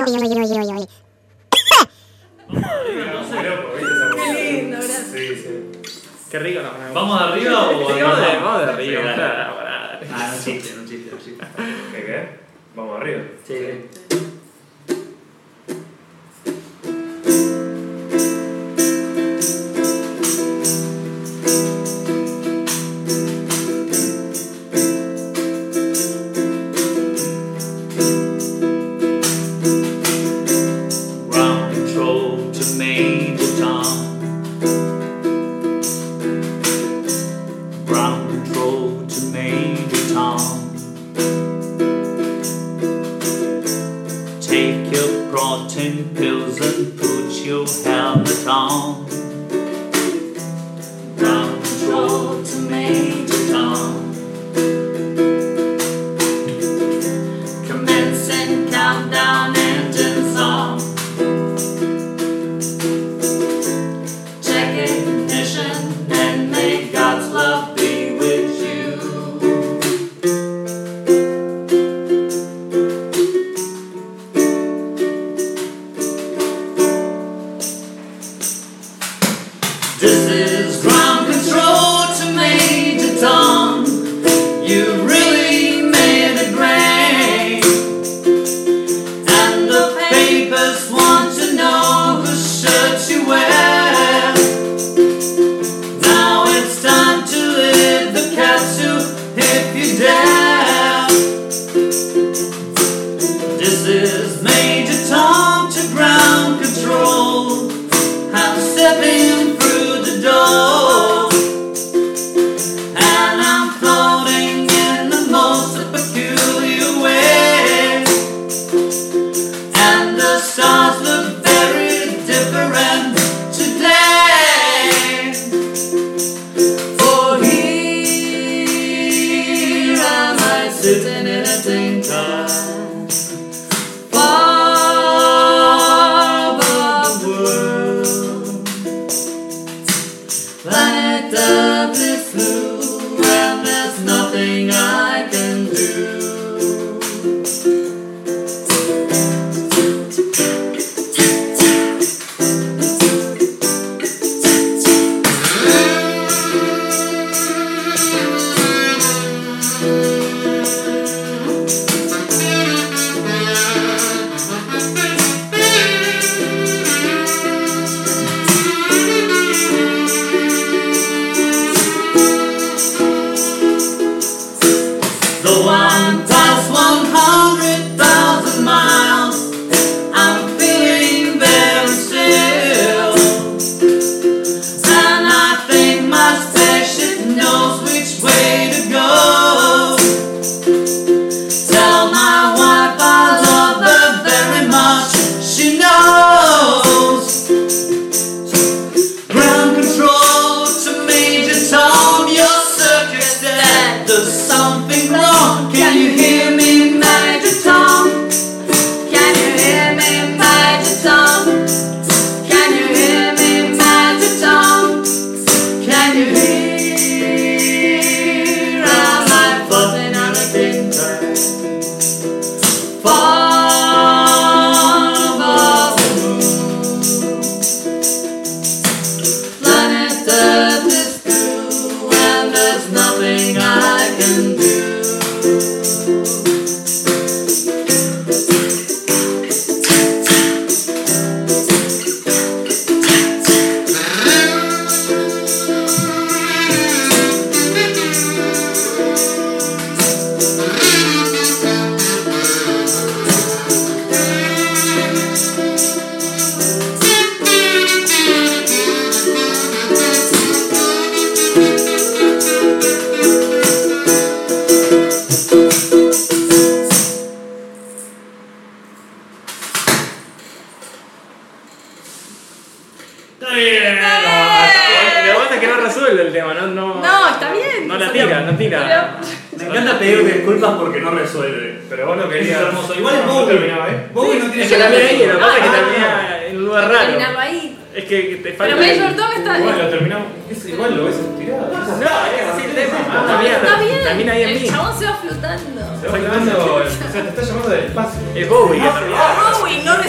Qué lindo, gracias. Sí. Qué rico, no. ¿Vamos de arriba o Sí, vamos de arriba. Sí, dale. Pará. Ah, no chiste. ¿Qué? ¿Vamos arriba? Sí. Ground control to Major Tom. Ground control to Major Tom. Take your protein pills and put your helmet on. Ground control to Major Tom. Commencing countdown, engines on. Check ignition and may God's love be with you. This is ground control to Major Tom. You really made it great. And the papers want to know whose shirt you wear. Now it's time to live the capsule if you dare. This is Major Tom to ground control. I'm stepping through the door, and I'm floating in the most peculiar way. And the stars look very different today. For here am I sitting in a tinker, far above the world. Planet Earth is blue, and there's nothing I can do. Though I'm past 100,000 miles, I'm feeling very still. And I think my spaceship knows which way to go. Tell my wife I love her very much, she knows. Ground control to Major Tom, your circuit's dead. There's something wrong. Can you hear me, Major Tom? Can you hear me, Major Tom? Can you hear me, Major Tom? Can you hear? Am I floating on a tinker, far above the moon? Planet Earth is blue, and there's nothing I can do. Está bien. Lo bueno es que no resuelve el tema, No, está bien. No la tira, no tira. Me encanta pedir disculpas porque no resuelve. Pero vos no querías. Es hermoso. Igual es no Bowie. terminaba ahí. Bowie no tiene Es que también ahí, lo que pasa es que termina en un lugar Terminarlo raro. ahí. Es que te falta. Pero Major Tom está Igual bien. lo terminamos. Igual lo ves estirado. No, es así el tema. Está bien. Termina ahí en El mí. chabón se va flotando. Se va llamando, o sea, te está llamando del espacio. Es Bowie. Bowie, no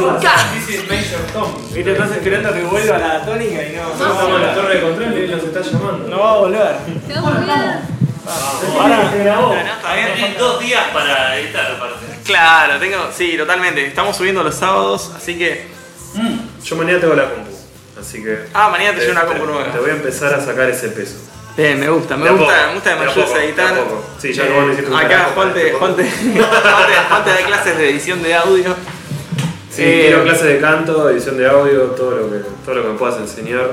Nunca. This is Major Tom. Viste, estás esperando que vuelva la tónica y no. Nosotros estamos en la torre de control y él nos está llamando. No va a volver. Quedó muy bien. Ahora se grabó. está bien. Tienen 2 días para editar, aparte. Claro, sí, totalmente. Estamos subiendo los sábados, así que. Yo mañana tengo la compu. Así que. Mañana te llevo una compu Te nueva. voy a empezar a sacar ese peso. Bien, me gusta que me ayudes a editar. Sí, ya que vos no hiciste un Acá carajo Juan para te este Juan te da clases de edición de audio. Sí, quiero clases de canto, edición de audio, todo lo que me puedas enseñar.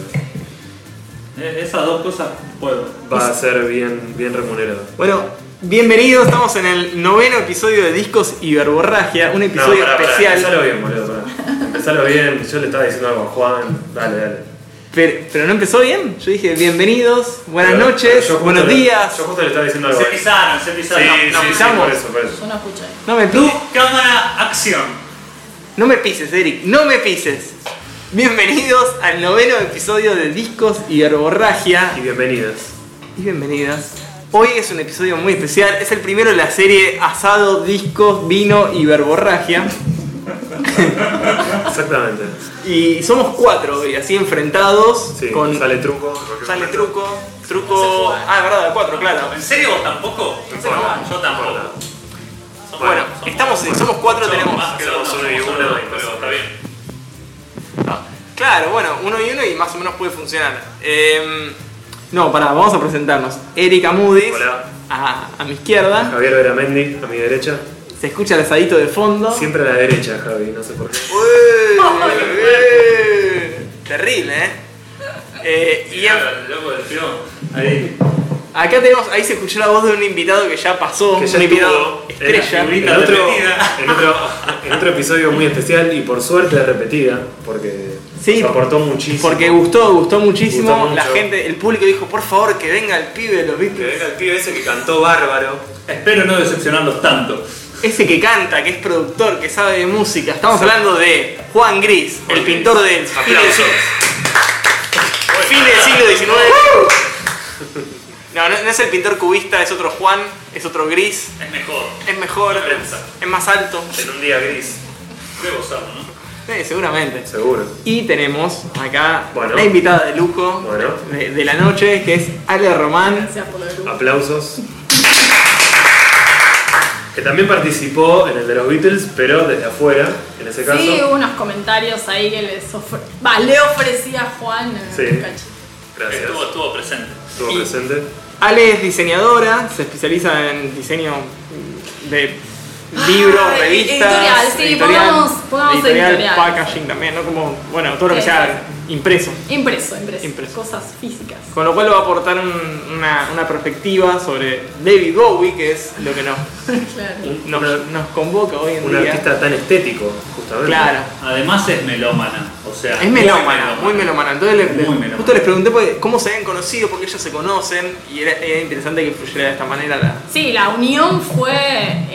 Esas 2 cosas puedo. Va a ser bien remunerado. Bueno, bienvenidos, estamos en el 9º episodio de Discos y Verborragia, un episodio especial. Empezalo bien, boludo, pará. Empezalo bien, yo le estaba diciendo algo a Juan. Dale. Pero no empezó bien. Yo dije bienvenidos, buenas Pero noches, yo justo buenos le- días. Yo justo le estaba diciendo algo Se a él. pisaron. Sí, nos sí, pisamos. por eso. Yo no escuché. No me Luz, pises, cámara, acción. no me pises, Eric, no me pises. Bienvenidos al 9º episodio de Discos y Verborragia. Y bienvenidas. Y bienvenidas. Hoy es un episodio muy especial, es el primero de la serie Asado, Discos, Vino y Verborragia. Exactamente. Y somos 4 hoy, así enfrentados. Sí, con sale truco. sale truco. Se fue. Ah, es verdad, 4, claro. ¿En serio vos tampoco? No, Yo tampoco. Bueno, somos 4, tenemos. Más que somos dos, uno y somos uno, dos, y pero no está sé. bien. Claro, bueno, 1 y 1 y más o menos puede funcionar. No, vamos a presentarnos. Eric Amudis, Hola. a mi izquierda. Javier Veramendi, a mi derecha. Se escucha el asadito de fondo. Siempre a la derecha, Javi, no sé por qué. Terrible, y El loco del film. Ahí. acá tenemos, ahí se escuchó la voz de un invitado que ya pasó, Que ya un invitado estuvo estrella. figurita. En otro, repetida. en otro episodio muy especial y por suerte repetida, porque Sí, nos aportó muchísimo. Porque gustó muchísimo. Gustó mucho. La gente, el público dijo, por favor, que venga el pibe de los Que Beatles. venga el pibe ese que cantó bárbaro. Espero no decepcionarlos tanto. Ese que canta, que es productor, que sabe de música. Estamos hablando de Juan Gris, el Gris. pintor del fin del Aplausos. siglo XIX. No, no es el pintor cubista, es otro Juan, es otro Gris. Es mejor. Es mejor, Defensa. es más alto. En un día gris, Debo usarlo, ¿no? Seguramente. seguro. Y tenemos acá Bueno. la invitada de lujo Bueno. de la noche, que es Ale Román. Gracias por lo de luz. Aplausos. Que también participó en el de los Beatles, pero desde afuera, en ese caso. Sí, hubo unos comentarios ahí que le ofrecía a Juan. Sí. Un cachito. Gracias. Estuvo presente. Estuvo Y- presente. Ale es diseñadora, se especializa en diseño de libros, revistas, editorial, sí, pongamos editorial. packaging también, ¿no? Como, bueno, todo lo que sea impreso. Impreso. Impreso. Cosas físicas. Con lo cual va a aportar una perspectiva sobre David Bowie, que es lo que Claro. nos convoca hoy en Un día. artista tan estético, justamente. Claro. Además es melómana. O sea, Es melómana, muy melómana. Entonces Muy melómana. justo les pregunté cómo se habían conocido, porque ellos se conocen, y era interesante que fluyera de esta manera la... Sí, la unión fue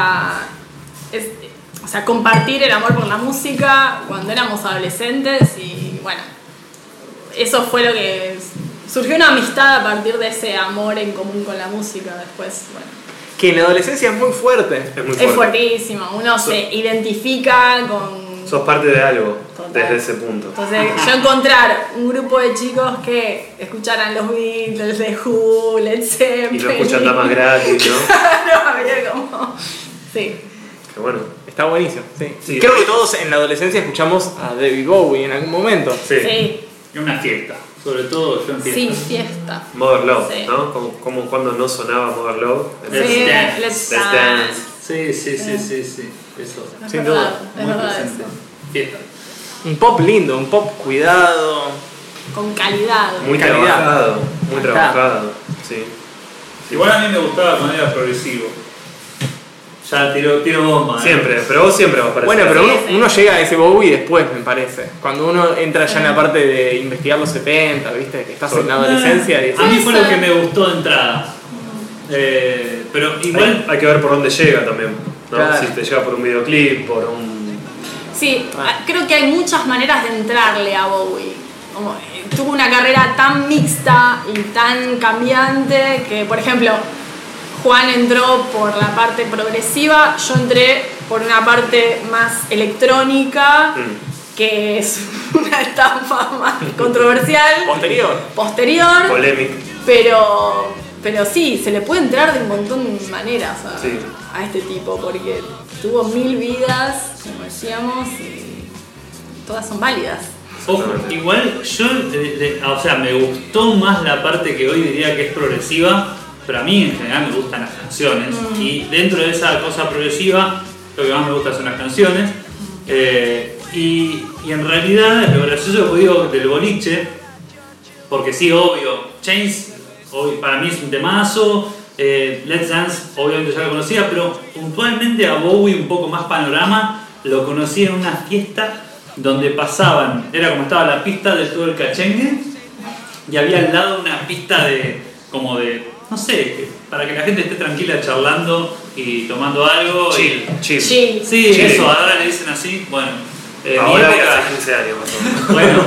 o sea, compartir el amor por la música cuando éramos adolescentes y bueno, eso fue lo que surgió una amistad a partir de ese amor en común con la música después, bueno. Que en la adolescencia es muy fuerte. Es muy Es fuerte. fuertísimo, uno se identifica con... Sos parte de algo Total. desde ese punto. Entonces, yo encontrar un grupo de chicos que escucharan los Beatles, The Who, Led Zeppelin... Y no escuchan damas gratis, ¿no? No, había como... Sí. Que bueno. Está buenísimo, sí. Sí. Creo que todos en la adolescencia escuchamos a David Bowie en algún momento. Sí. Sí, Y una fiesta. Sobre todo yo empiezo. sí, fiesta. Mother Love, Sí. ¿no? Como cuando no sonaba Mother Love. Let's Sí, Dance. Let's Let's Dance. Sí. Eso. Es Sin verdad, duda, es Muy verdad presente. eso. Fiesta. Un pop lindo, un pop cuidado. Con calidad. Muy Calidad. trabajado, muy Acá. trabajado. Sí. Igual a mí me gustaba cuando era progresivo. Ya tiro bomba. Siempre, pero vos siempre vas para Bueno, ese pero lado. uno llega a ese Bowie después, me parece. Cuando uno entra ya en la parte de investigar los 70, ¿viste? Que estás en la adolescencia y A mí decís, fue lo que me gustó de entrada. Pero igual. Hay que ver por dónde llega también, ¿no? Claro. Si te llega por un videoclip, por un... Sí, creo que hay muchas maneras de entrarle a Bowie. Como, tuvo una carrera tan mixta y tan cambiante que, por ejemplo, Juan entró por la parte progresiva, yo entré por una parte más electrónica, que es una etapa más controversial. Posterior. Polémica. Pero sí, se le puede entrar de un montón de maneras a este tipo, porque tuvo 1000 vidas, como decíamos, y todas son válidas. Ojo, igual yo, o sea, me gustó más la parte que hoy diría que es progresiva, pero a mí en general me gustan las canciones. Y dentro de esa cosa progresiva, lo que más me gusta son las canciones. Y en realidad, lo gracioso que digo del boliche, porque sí, obvio, Chains para mí es un temazo, Let's Dance obviamente ya lo conocía, pero puntualmente a Bowie un poco más panorama, lo conocí en una fiesta donde pasaban, era como estaba la pista de todo el cachengue y había al lado una pista no sé, para que la gente esté tranquila charlando y tomando algo. Chill. Sí, eso, ahora le dicen así, bueno. Ahora hace 15 años más o menos. Bueno,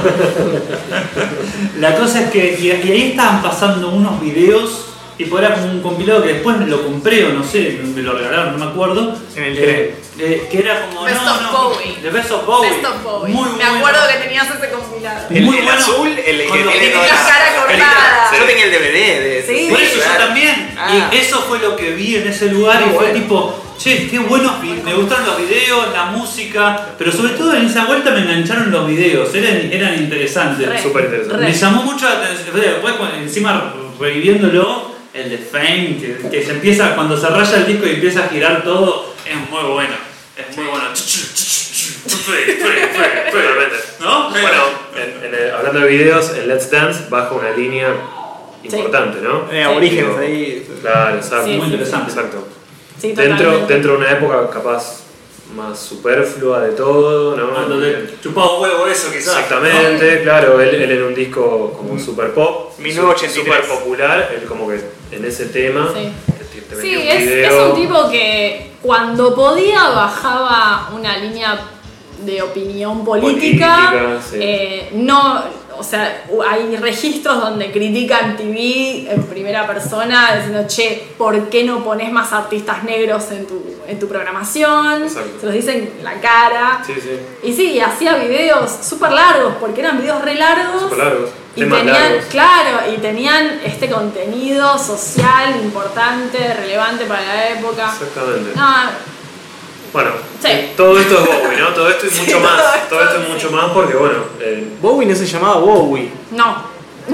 la cosa es que y ahí estaban pasando unos videos, tipo era como un compilado que después lo compré o no sé, me lo regalaron, no me acuerdo. En el tren. Que era como Best of Bowie. The Best of Bowie. Best of Bowie. Muy Me acuerdo que tenías ese compilado. El bueno. azul, el que Cuando tiene tenía la cara cortada. Yo tenía el DVD de ese. Sí. Por eso yo claro. también. Ah. Y eso fue lo que vi en ese lugar y fue bueno. tipo, che, qué buenos, me gustaron los videos, la música, pero sobre todo en esa vuelta me engancharon los videos, eran interesantes. Súper interesante. Me llamó mucho la atención, después encima reviviéndolo, el de Fame, que se empieza, cuando se raya el disco y empieza a girar todo, es muy bueno. Es muy bueno. Totalmente. ¿No? Bueno, hablando de videos, en Let's Dance baja una línea importante, ¿no? Orígenes ahí. Claro, exacto. Sí, Muy interesante. Exacto. Sí, Dentro totalmente. de una época capaz más superflua de todo, ¿no? Donde chupaba un huevo eso quizás. Exactamente, claro, él en un disco como super pop, 1983. super popular, él como que en ese tema Sí. te Sí, metía un es video. un tipo que cuando podía bajaba una línea de opinión política. Sí. No, o sea, hay registros donde critican TV en primera persona diciendo, che, ¿por qué no pones más artistas negros en tu programación? Exacto. Se los dicen en la cara. Sí, sí, Y sí, hacía videos súper largos, porque eran videos re largos. super largos, Y temas tenían, largos. claro, y tenían este contenido social importante, relevante para la época. Exactamente. No, Bueno, Sí. todo esto es Bowie, ¿no? Todo esto y mucho Sí, más. todo Todo esto esto, y mucho sí. más porque, bueno, Bowie no se llamaba Bowie. no,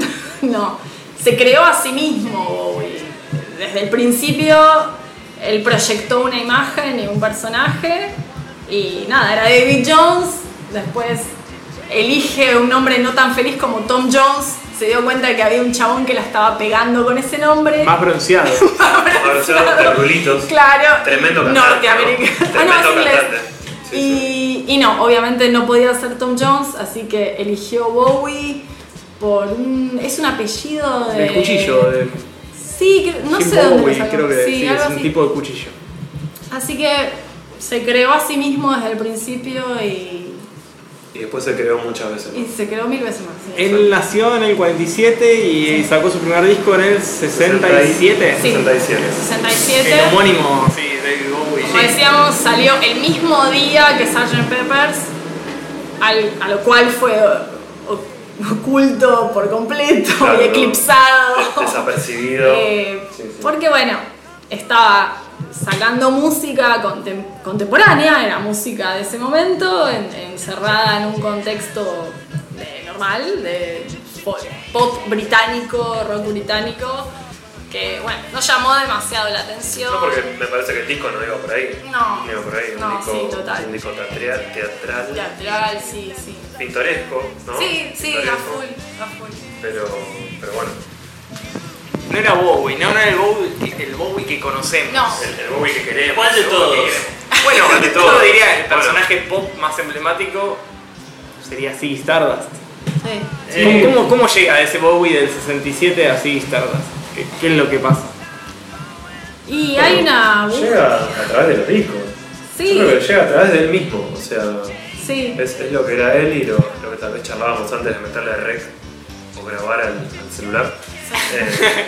no. Se creó a sí mismo Bowie. Desde el principio, él proyectó una imagen y un personaje. Y nada, era David Jones. Después elige un nombre no tan feliz como Tom Jones. Se dio cuenta de que había un chabón que la estaba pegando con ese nombre. Más bronceado. abrazado de rulitos. Claro. Tremendo cantante. Norteamericano. ¿no? Tremendo Ah, no, es inglés. cantante. Sí, Y no, obviamente no podía ser Tom Jones, así que eligió Bowie por es un apellido de... Del cuchillo. De Sí, no Jim sé dónde Bowie, lo sacó. creo que sí, algo es un así. tipo de cuchillo. Así que se creó a sí mismo desde el principio y después se creó muchas veces. ¿no? se creó 1000 veces más. sí. Él nació en el 47 y sacó su primer disco en el 67. Sí. 67. 67. El homónimo, sí, David Bowie. Como decíamos, salió el mismo día que Sgt. Peppers, a lo cual fue oculto por completo Claro, y eclipsado. Desapercibido. Sí. Porque bueno, estaba sacando música contemporánea, era música de ese momento, encerrada en un contexto normal, de pop británico, rock británico, que bueno, no llamó demasiado la atención. No, porque me parece que el disco no iba por ahí. No. No iba por ahí. No, un disco, sí, total. Un disco teatral. Teatral, sí, sí. Pintoresco, ¿no? Sí, Pintoresco. a full. Pero bueno, No era Bowie, no era el Bowie que conocemos. No. el Bowie que queremos. ¿Cuál de el Bowie todos? que queremos. Bueno, Bueno, de yo todos. diría el Bueno, personaje pop más emblemático sería Ziggy Stardust. Sí. ¿Cómo llega a ese Bowie del 67 a Ziggy Stardust? ¿Qué es lo que pasa? Y hay una... llega a través de los discos. Sí. Yo creo que llega a través del mismo. O sea, Sí. es lo que era él y lo que tal vez charlábamos antes de meterle rec o grabar al celular.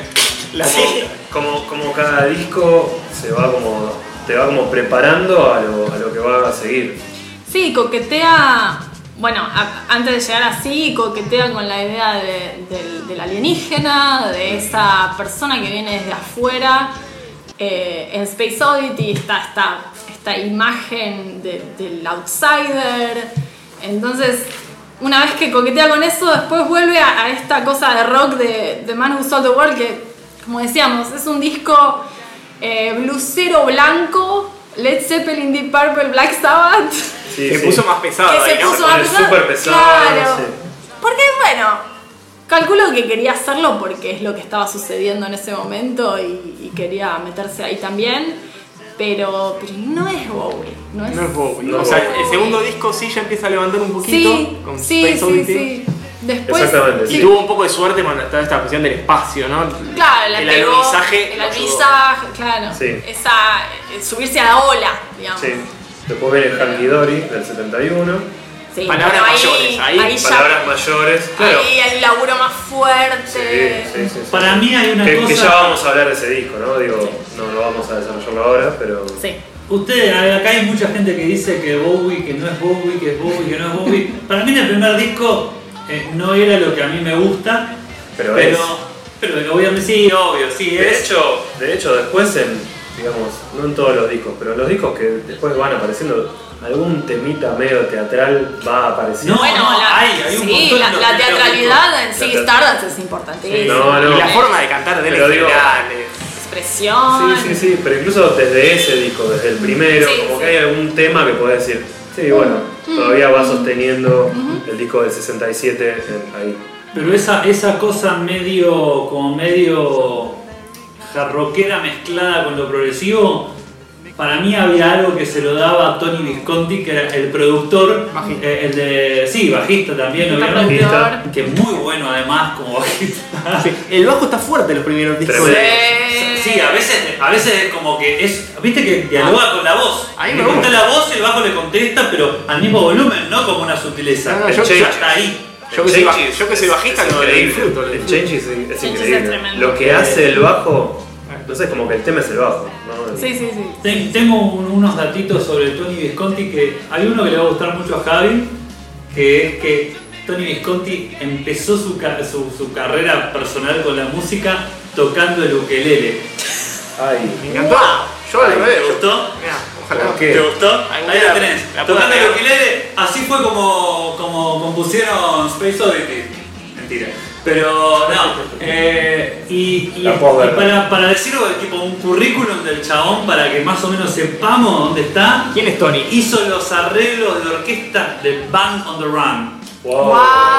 Como cada disco se va te va como preparando a lo que va a seguir. Sí, coquetea, bueno, antes de llegar así, coquetea con la idea del alienígena, de esa persona que viene desde afuera. En Space Oddity está esta imagen del outsider. Entonces, una vez que coquetea con eso, después vuelve a esta cosa de rock de The Man Who Sold the World, que, como decíamos, es un disco blusero blanco, Led Zeppelin, Deep Purple, Black Sabbath. Sí, se puso más pesado. Que se puso más pesado. Súper pesado. Claro. Sí. Porque, bueno, calculo que quería hacerlo porque es lo que estaba sucediendo en ese momento y quería meterse ahí también. Pero no es Bowie. No es Bowie. No o sea, Bowie. el segundo disco sí ya empieza a levantar un poquito con Space Oddity. Sí. Después, Exactamente. Y tuvo un poco de suerte con toda esta cuestión del espacio, ¿no? Claro, el alunizaje. El alunizaje, claro. Sí. Subirse a la ola, digamos. Sí. Después viene Hanky Dory del 71. Sí, Palabras pero mayores, ahí ya- Palabras mayores. Claro. Ahí hay un laburo más fuerte. Sí. Para mí hay una que cosa. ya vamos a hablar de ese disco, ¿no? Digo, no lo vamos a desarrollarlo ahora, pero. Sí. Acá hay mucha gente que dice que Bowie, que no es Bowie, que es Bowie, que no es Bowie. Para mí en el primer disco no era lo que a mí me gusta, Pero obviamente sí, obvio, sí de es. hecho, después digamos, no en todos los discos, pero los discos que después van apareciendo, algún temita medio teatral va apareciendo. No, hay un montón de la teatralidad en sí, La Stardust es importantísima. No. Y la forma de cantar de él Pero en digo- general. Expresión. Sí, pero incluso desde ese disco, desde el primero, Sí, como sí. que hay algún tema que podés decir, sí, bueno, todavía va sosteniendo el disco del 67 ahí. Pero esa cosa medio jarroquera mezclada con lo progresivo, para mí había algo que se lo daba a Tony Visconti, que era el productor, Bajista. bajista también, Bajista, obviamente, productor. que es muy bueno además como bajista. Sí, el bajo está fuerte en los primeros discos. Tremendo. Sí, a veces es como que viste que dialoga con la voz. A mí me le gusta. contesta la voz y el bajo le contesta, pero al mismo volumen, no como una sutileza. No, yo- Hasta ahí. Yo que soy bajista, es lo increíble. disfruto. El Change es es increíble. tremendo. Lo que hace el bajo, no sé, como que el tema es el bajo, ¿no? Sí. Tengo unos datitos sobre Tony Visconti que hay uno que le va a gustar mucho a Javi, que es que Tony Visconti empezó su carrera personal con la música tocando el ukelele. Ay, Me encantó. Yo al revés. ¿Te gustó? Mirá, ojalá. ¿Por qué? ¿Te gustó? Algún Ahí día la tenés. la puedo Tocando el agregar. ukelele, así fue como compusieron Space Oddity. Mentira. Pero no. Y La puedo ver. para decirlo, tipo un currículum del chabón para que más o menos sepamos dónde está. ¿Quién es Tony? Hizo los arreglos de orquesta de Band on the Run. wow.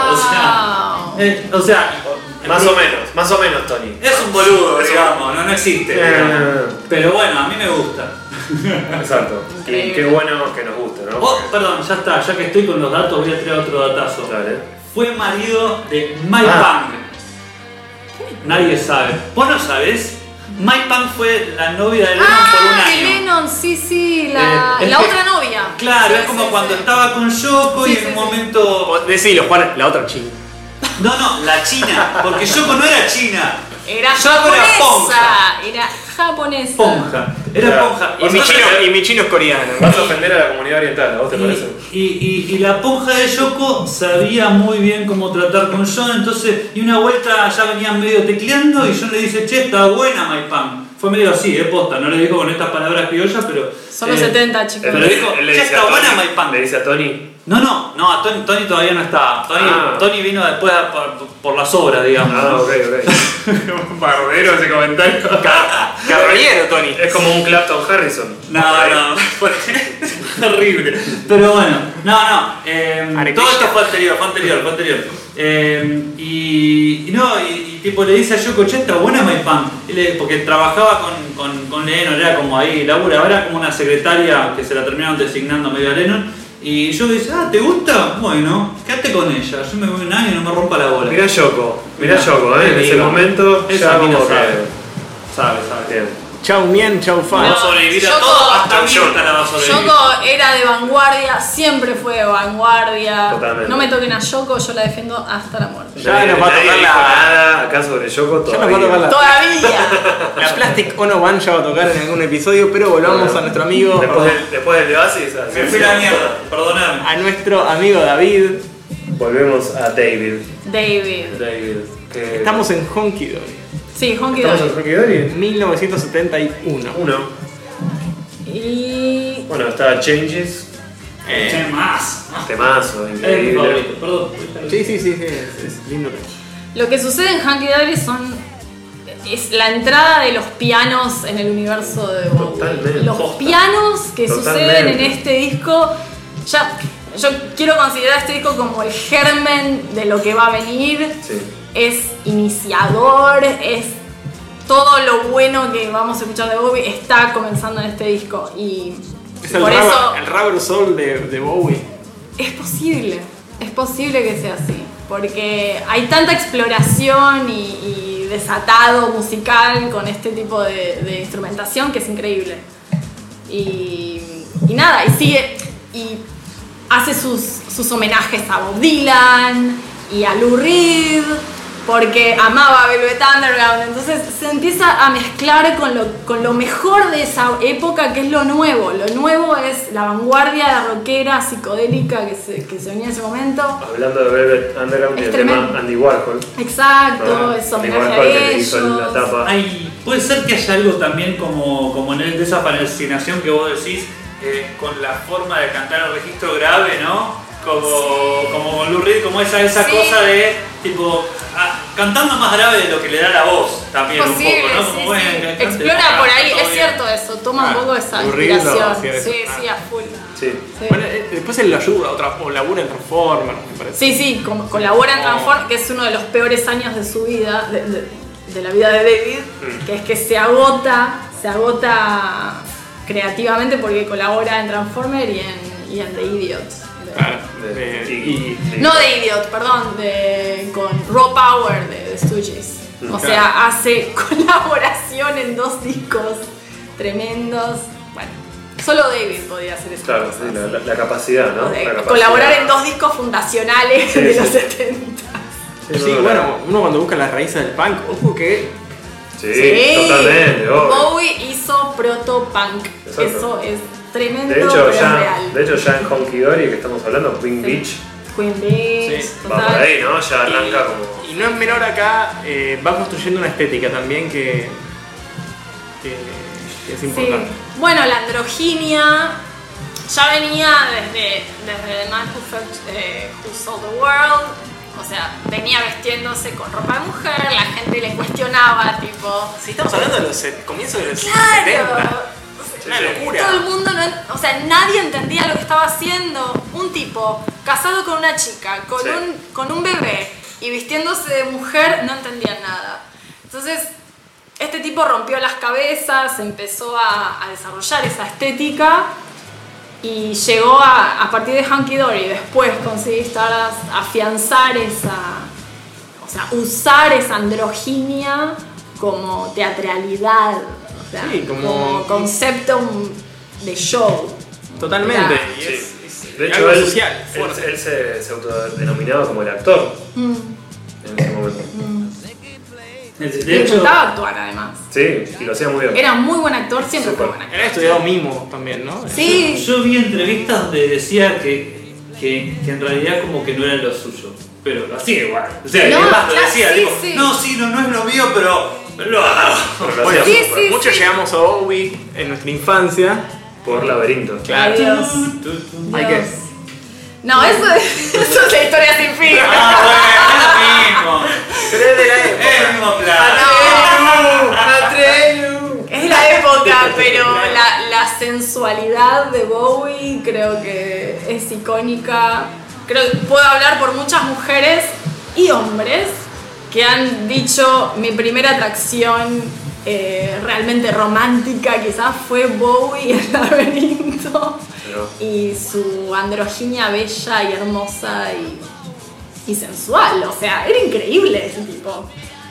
O sea, Más o menos, Tony. es un boludo, digamos, no existe. digamos. Pero bueno, a mí me gusta. Exacto. Y Increíble. qué bueno que nos guste, ¿no? Oh, perdón, ya está, ya que estoy con los datos, voy a tirar otro datazo. Dale. Fue marido de Mike Pang. Nadie sabe. ¿Vos no sabés? Mike Pang fue la novia de Lennon por un año. Lennon, sí, la Es que- otra novia. Claro, Sí, es como sí, cuando sí. estaba con Yoko y Sí, en un sí, momento. Decilo, Juan, la otra ching. No, la China, porque Yoko no era China. Era Yoko era japonesa. Era japonesa. Ponja. Era Claro. ponja. Y mi chino es coreano. Vas a ofender a la comunidad oriental, ¿a vos te parece? Y la ponja de Yoko sabía muy bien cómo tratar con John, entonces, y una vuelta ya venían medio tecleando y John le dice, che, está buena Mike Pang. Fue medio así, posta, no le dijo con estas palabras criollas, pero... Son los 70, chicos. Pero dijo, Él le ya dice está a buena Tony- Mike Pang. Le dice a Tony. No, a Tony todavía no estaba. Ah. Tony vino después por las obras, digamos. Ah, ok. Barbero ese comentario. Carroñero, Tony. Es como un Clapton Harrison. No, terrible. Pero bueno, todo esto fue anterior. Y tipo le dice a Yoko, che, está buena Mike Pang. Porque trabajaba con Lennon, era como ahí, labura, ahora como una secretaria que se la terminaron designando medio a Lennon. Y yo dice, ¿te gusta? Bueno, quédate con ella, yo me voy un año y no me rompa la bola. Mirá Yoko, Mirá, en ese amigo. momento Esa ya mina como que... sabe. Sabe. Bien. Chau Mien, chau Fan. Va a sobrevivir a Yoko- todo, hasta John. Mirta la va a sobrevivir. Yoko era de vanguardia, siempre fue de vanguardia. Totalmente. No me toquen a Yoko, yo la defiendo hasta la muerte. Ya nos va a Nadie tocar dijo la- nada acá sobre Yoko Ya nos va a tocar todavía. la... Todavía. La Plastic Ono One ya va a tocar en algún episodio, pero volvamos a nuestro amigo, Después del de Oasis, Me fui a la mierda, perdoname. a nuestro amigo David. volvemos a David. David. Que Estamos en Honky Dory, Sí, Honky estamos en Dory. Honky Dory. 1971. Uno. Y. Bueno, está Changes. Che, más. Temazo, Es mi increíble. favorito, perdón. Sí, es lindo. Lo que sucede en Honky Dory es la entrada de los pianos en el universo de Bowie. Totalmente. Los Posta. pianos que Totalmente. suceden en este disco, yo quiero considerar este disco como el germen de lo que va a venir. Sí. Es iniciador, es todo lo bueno que vamos a escuchar de Bowie está comenzando en este disco y Es el por eso el Rubber Soul de Bowie. es posible que sea así, porque hay tanta exploración y desatado musical con este tipo de instrumentación que es increíble. Y nada, y sigue, y hace sus homenajes a Bob Dylan y a Lou Reed, porque amaba Velvet Underground, entonces se empieza a mezclar con lo mejor de esa época, que es lo nuevo. Lo nuevo es la vanguardia rockera psicodélica que se venía en ese momento. Hablando de Velvet Underground y Es el tremendo. tema Andy Warhol. Exacto, ¿no? es Andy homenaje Warhol a que le hizo la ellos. tapa. Puede ser que haya algo también como en de esa fascinación que vos decís, con la forma de cantar el registro grave, ¿no? Como Lou Reed, como esa Sí. cosa de tipo cantando más grave de lo que le da la voz también Posible, un poco, ¿no? sí, Como sí. bueno, que cante Explora más, por ahí, todo es bien. cierto eso, toma un poco esa Lou Reed lo inspiración. hacía eso. Sí, a full. Sí. Sí. Bueno, después él lo ayuda, o labura en Transformers, me parece. Sí, colabora en Transform, que es uno de los peores años de su vida, de la vida de David, que es que se agota creativamente porque colabora en Transformer y en The Idiot. Claro. No de Idiot, perdón, con Raw Power de The Stooges. O sea, hace colaboración en 2 discos tremendos. Bueno, solo David podía hacer eso. Claro, sí, la capacidad, ¿no? La capacidad. Colaborar en 2 discos fundacionales Sí, de sí. los 70. Sí, bueno, uno cuando busca las raíces del punk, ojo que Sí, totalmente, obvio. Bowie hizo proto-punk. Exacto. Eso es tremendo, De hecho, pero es real. ya en Honky Dory que estamos hablando, Queen Beach, Queen Beach, Sí, va por ahí, ¿no? Ya arranca como. y no es menor acá, va construyendo una estética también que es Sí. importante. Bueno, la androginia ya venía desde The Man Who Sold the World. O sea, venía vestiéndose con ropa de mujer, la gente le cuestionaba, tipo. Sí, estamos hablando de los comienzos de los ¡Claro! 70. O Una sea, locura. todo el mundo o sea, nadie entendía lo que estaba haciendo. Un tipo casado con una chica, con un bebé y vistiéndose de mujer, no entendían nada. Entonces, este tipo rompió las cabezas, empezó a desarrollar esa estética y llegó a partir de Hunky Dory, después con Ziggy Stardust, afianzar o sea, usar esa androginia como teatralidad. O sea, Sí, como concepto de show. Totalmente. Claro. Y es De hecho, algo él, social, fuerte. él se autodenominaba como el actor Mm. en ese momento. De Le hecho, gustaba actuar además. Sí, y lo hacía muy bien. Era muy buen actor, siempre fue Súper. buen actor. Él ha estudiado mimo también, ¿no? Sí, yo vi entrevistas donde decía que en realidad como que no era lo suyo, pero lo hacía igual. O sea, No, además lo claro, decía, sí, digo, sí. no es lo mío, pero lo hago. Pero lo Bueno, hacía Sí, súper. sí. muchos llegamos a Bowie en nuestra infancia. Por Laberinto. Claro. Ay, Dios. Hay Dios. que. No, eso es la historia sin fin. Ah, bueno, es Pero es de la lo mismo. Es el mismo plan. Es la época, pero la sensualidad de Bowie creo que es icónica. Creo que puedo hablar por muchas mujeres y hombres que han dicho mi primera atracción realmente romántica quizás fue Bowie en Laberinto. Pero- Y su androginia bella y hermosa y sensual. O sea, era increíble ese tipo.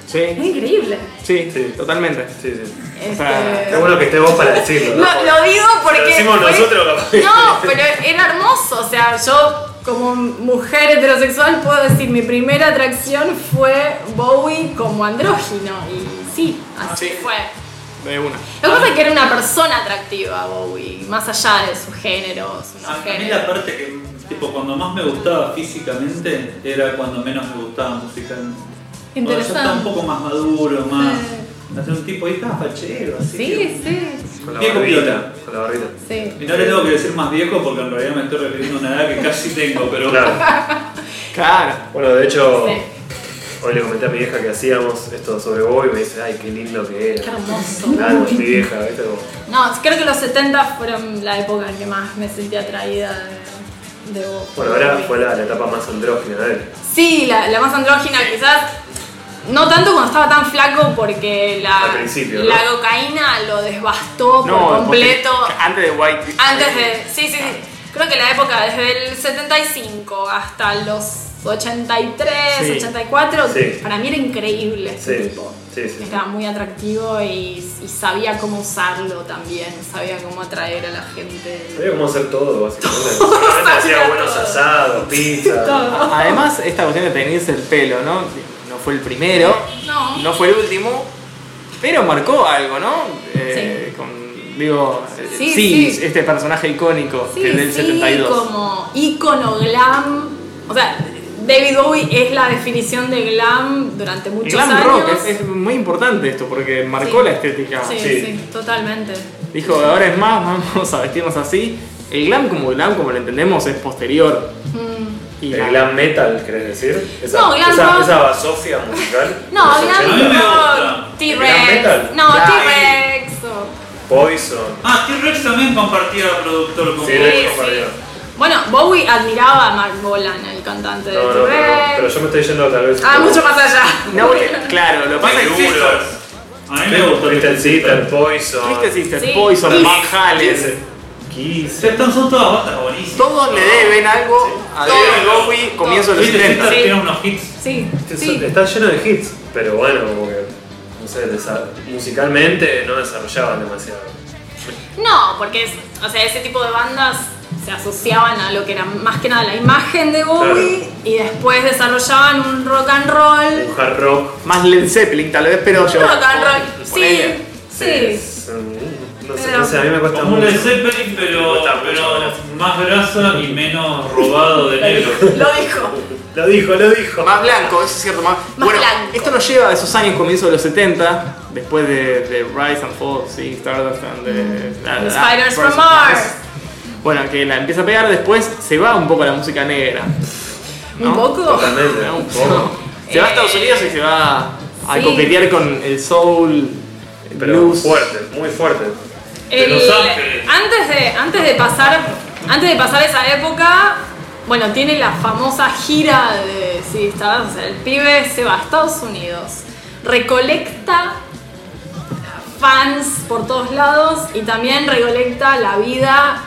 Es Sí, increíble. sí, Sí. totalmente. Sí, sí. O sea, Es bueno que esté vos para decirlo. ¿no? Lo digo porque. Si lo decimos fue- nosotros, capaz. No, pero era hermoso. O sea, yo como mujer heterosexual puedo decir, mi primera atracción fue Bowie como andrógino. Y sí, así Sí. fue. de una. Lo que pasa es que era una persona atractiva, Bowie, más allá de su género, su no A mí género. la parte que, tipo, cuando más me gustaba físicamente era cuando menos me gustaba musicalmente. Cuando ya estaba un poco más maduro, más. Hacer un tipo, ahí estaba fachero, así. Sí, sí, Con la Viejo barbita. piola. Con la barbita. sí. Y no le tengo que decir más viejo porque en realidad me estoy refiriendo a una edad que casi tengo, pero. Claro. Claro. Bueno, de hecho, Sí. hoy le comenté a mi vieja que hacíamos esto sobre Bowie y me dice, ay, qué lindo que era. Qué hermoso. Claro, mi vieja, ¿viste? Como, No, creo que los 70 fueron la época en que más me sentí atraída de Bowie. bueno, ahora fue la etapa más andrógina de él. Sí, la más andrógina quizás. No tanto cuando estaba tan flaco porque Al principio, la ¿no? cocaína lo devastó No, por completo. porque antes de White. Antes de. Sí. Creo que la época desde el 75 hasta los 83, Sí. 84, Sí. para mí era increíble ese Sí, tipo. sí. Era muy atractivo y sabía cómo usarlo también, sabía cómo atraer a la gente. Sabía cómo hacer todo, básicamente. Solamente hacía Sabía buenos todo. asados, pizza. Todo. Además, esta cuestión de teñirse el pelo, ¿no? No fue el primero, No. no fue el último, pero marcó algo, ¿no? Sí. Digo, Sí, sí, sí. este personaje icónico Sí, que es del sí, 72. como ícono glam. O sea, David Bowie es la definición de glam durante muchos Glam años. rock, es muy importante esto porque marcó Sí. la estética. Sí, Sí. sí, totalmente. Dijo, ahora es más, vamos a vestirnos así. El glam, como lo entendemos, es posterior. Y El glam metal, ¿querés decir? Esa, No, glam esa, rock. esa basofia musical. No, de los glam 80. me gusta. rock, ¿Glam T-Rex. metal? No, Ya. T-Rex. Poison. Ah, T-Rex también compartía productor con Sí, vos. Rex compartió. Bueno, Bowie admiraba a Mark Bolan, el cantante de No, no, T-Rex. pero yo me estoy yendo tal vez. Ah, mucho más allá. No, claro, lo que pasa es que Figuras. A mí me gustó Twisted Twisted Sister, Poison. Twisted Sister, Sí. Poison, Kiss. Van Halen, Kiss. Estas son todas bandas buenísimas. todos le deben algo a Todos. David Bowie comienzo de los Twisted 70. Sister Sí. tiene unos hits. Sí, sí. Está lleno de hits, pero bueno, como que, no sé, musicalmente no desarrollaban demasiado. No, porque o sea, ese tipo de bandas se asociaban a lo que era más que nada la imagen de Bowie Claro. y después desarrollaban un rock and roll. Un hard rock. Más Led Zeppelin tal vez, pero yo. Rock and roll. ponele. Sí, sí. es, no sé, Pero- no sé, a mí me cuesta Como un mucho. Led Zeppelin, Me pero cuesta mucho, más grasa y menos robado de negro. Lo dijo. Lo dijo. Más blanco, eso es cierto. Más bueno, blanco. esto nos lleva a esos años, comienzo de los 70, después de Rise and Fall, sí, Stardust and The Spiders from Mars. Bueno, que la empieza a pegar, después se va un poco a la música negra. ¿Un ¿no? poco? Totalmente. Un poco. Se va a Estados Unidos y se va a Sí. coquetear con el soul, el Pero blues. fuerte, muy fuerte. Los Ángeles. Antes de pasar esa época, bueno, tiene la famosa gira de Stardust. O sea, el pibe se va a Estados Unidos, recolecta fans por todos lados y también recolecta la vida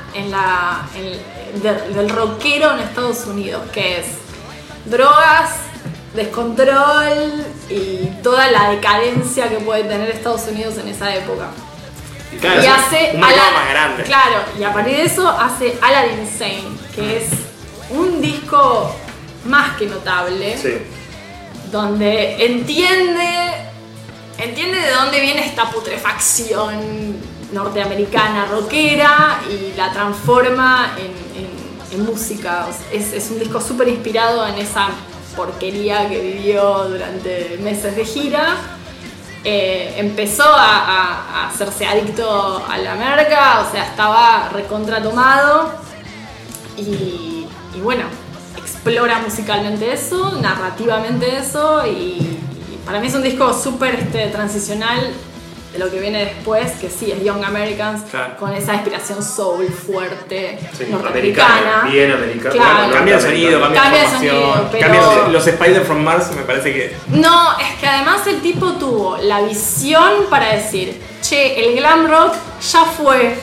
del rockero en Estados Unidos, que es drogas, descontrol y toda la decadencia que puede tener Estados Unidos en esa época. Claro, Y es hace un mercado más grande. Claro, y a partir de eso hace Aladdin Sane, que es un disco más que notable, Sí. donde entiende de dónde viene esta putrefacción norteamericana rockera y la transforma en música. O sea, es un disco súper inspirado en esa porquería que vivió durante meses de gira. Empezó a hacerse adicto a la merca, o sea, estaba recontratomado y bueno, explora musicalmente eso, narrativamente eso y para mí es un disco súper transicional de lo que viene después, que sí, es Young Americans, Claro. con esa inspiración soul fuerte, Sí, norteamericana. americana, bien americana. Claro. Cambia el sonido, cambia Cambia la el formación, sonido, pero- cambia los Spider from Mars, me parece que. No, es que además el tipo tuvo la visión para decir, che, el glam rock ya fue,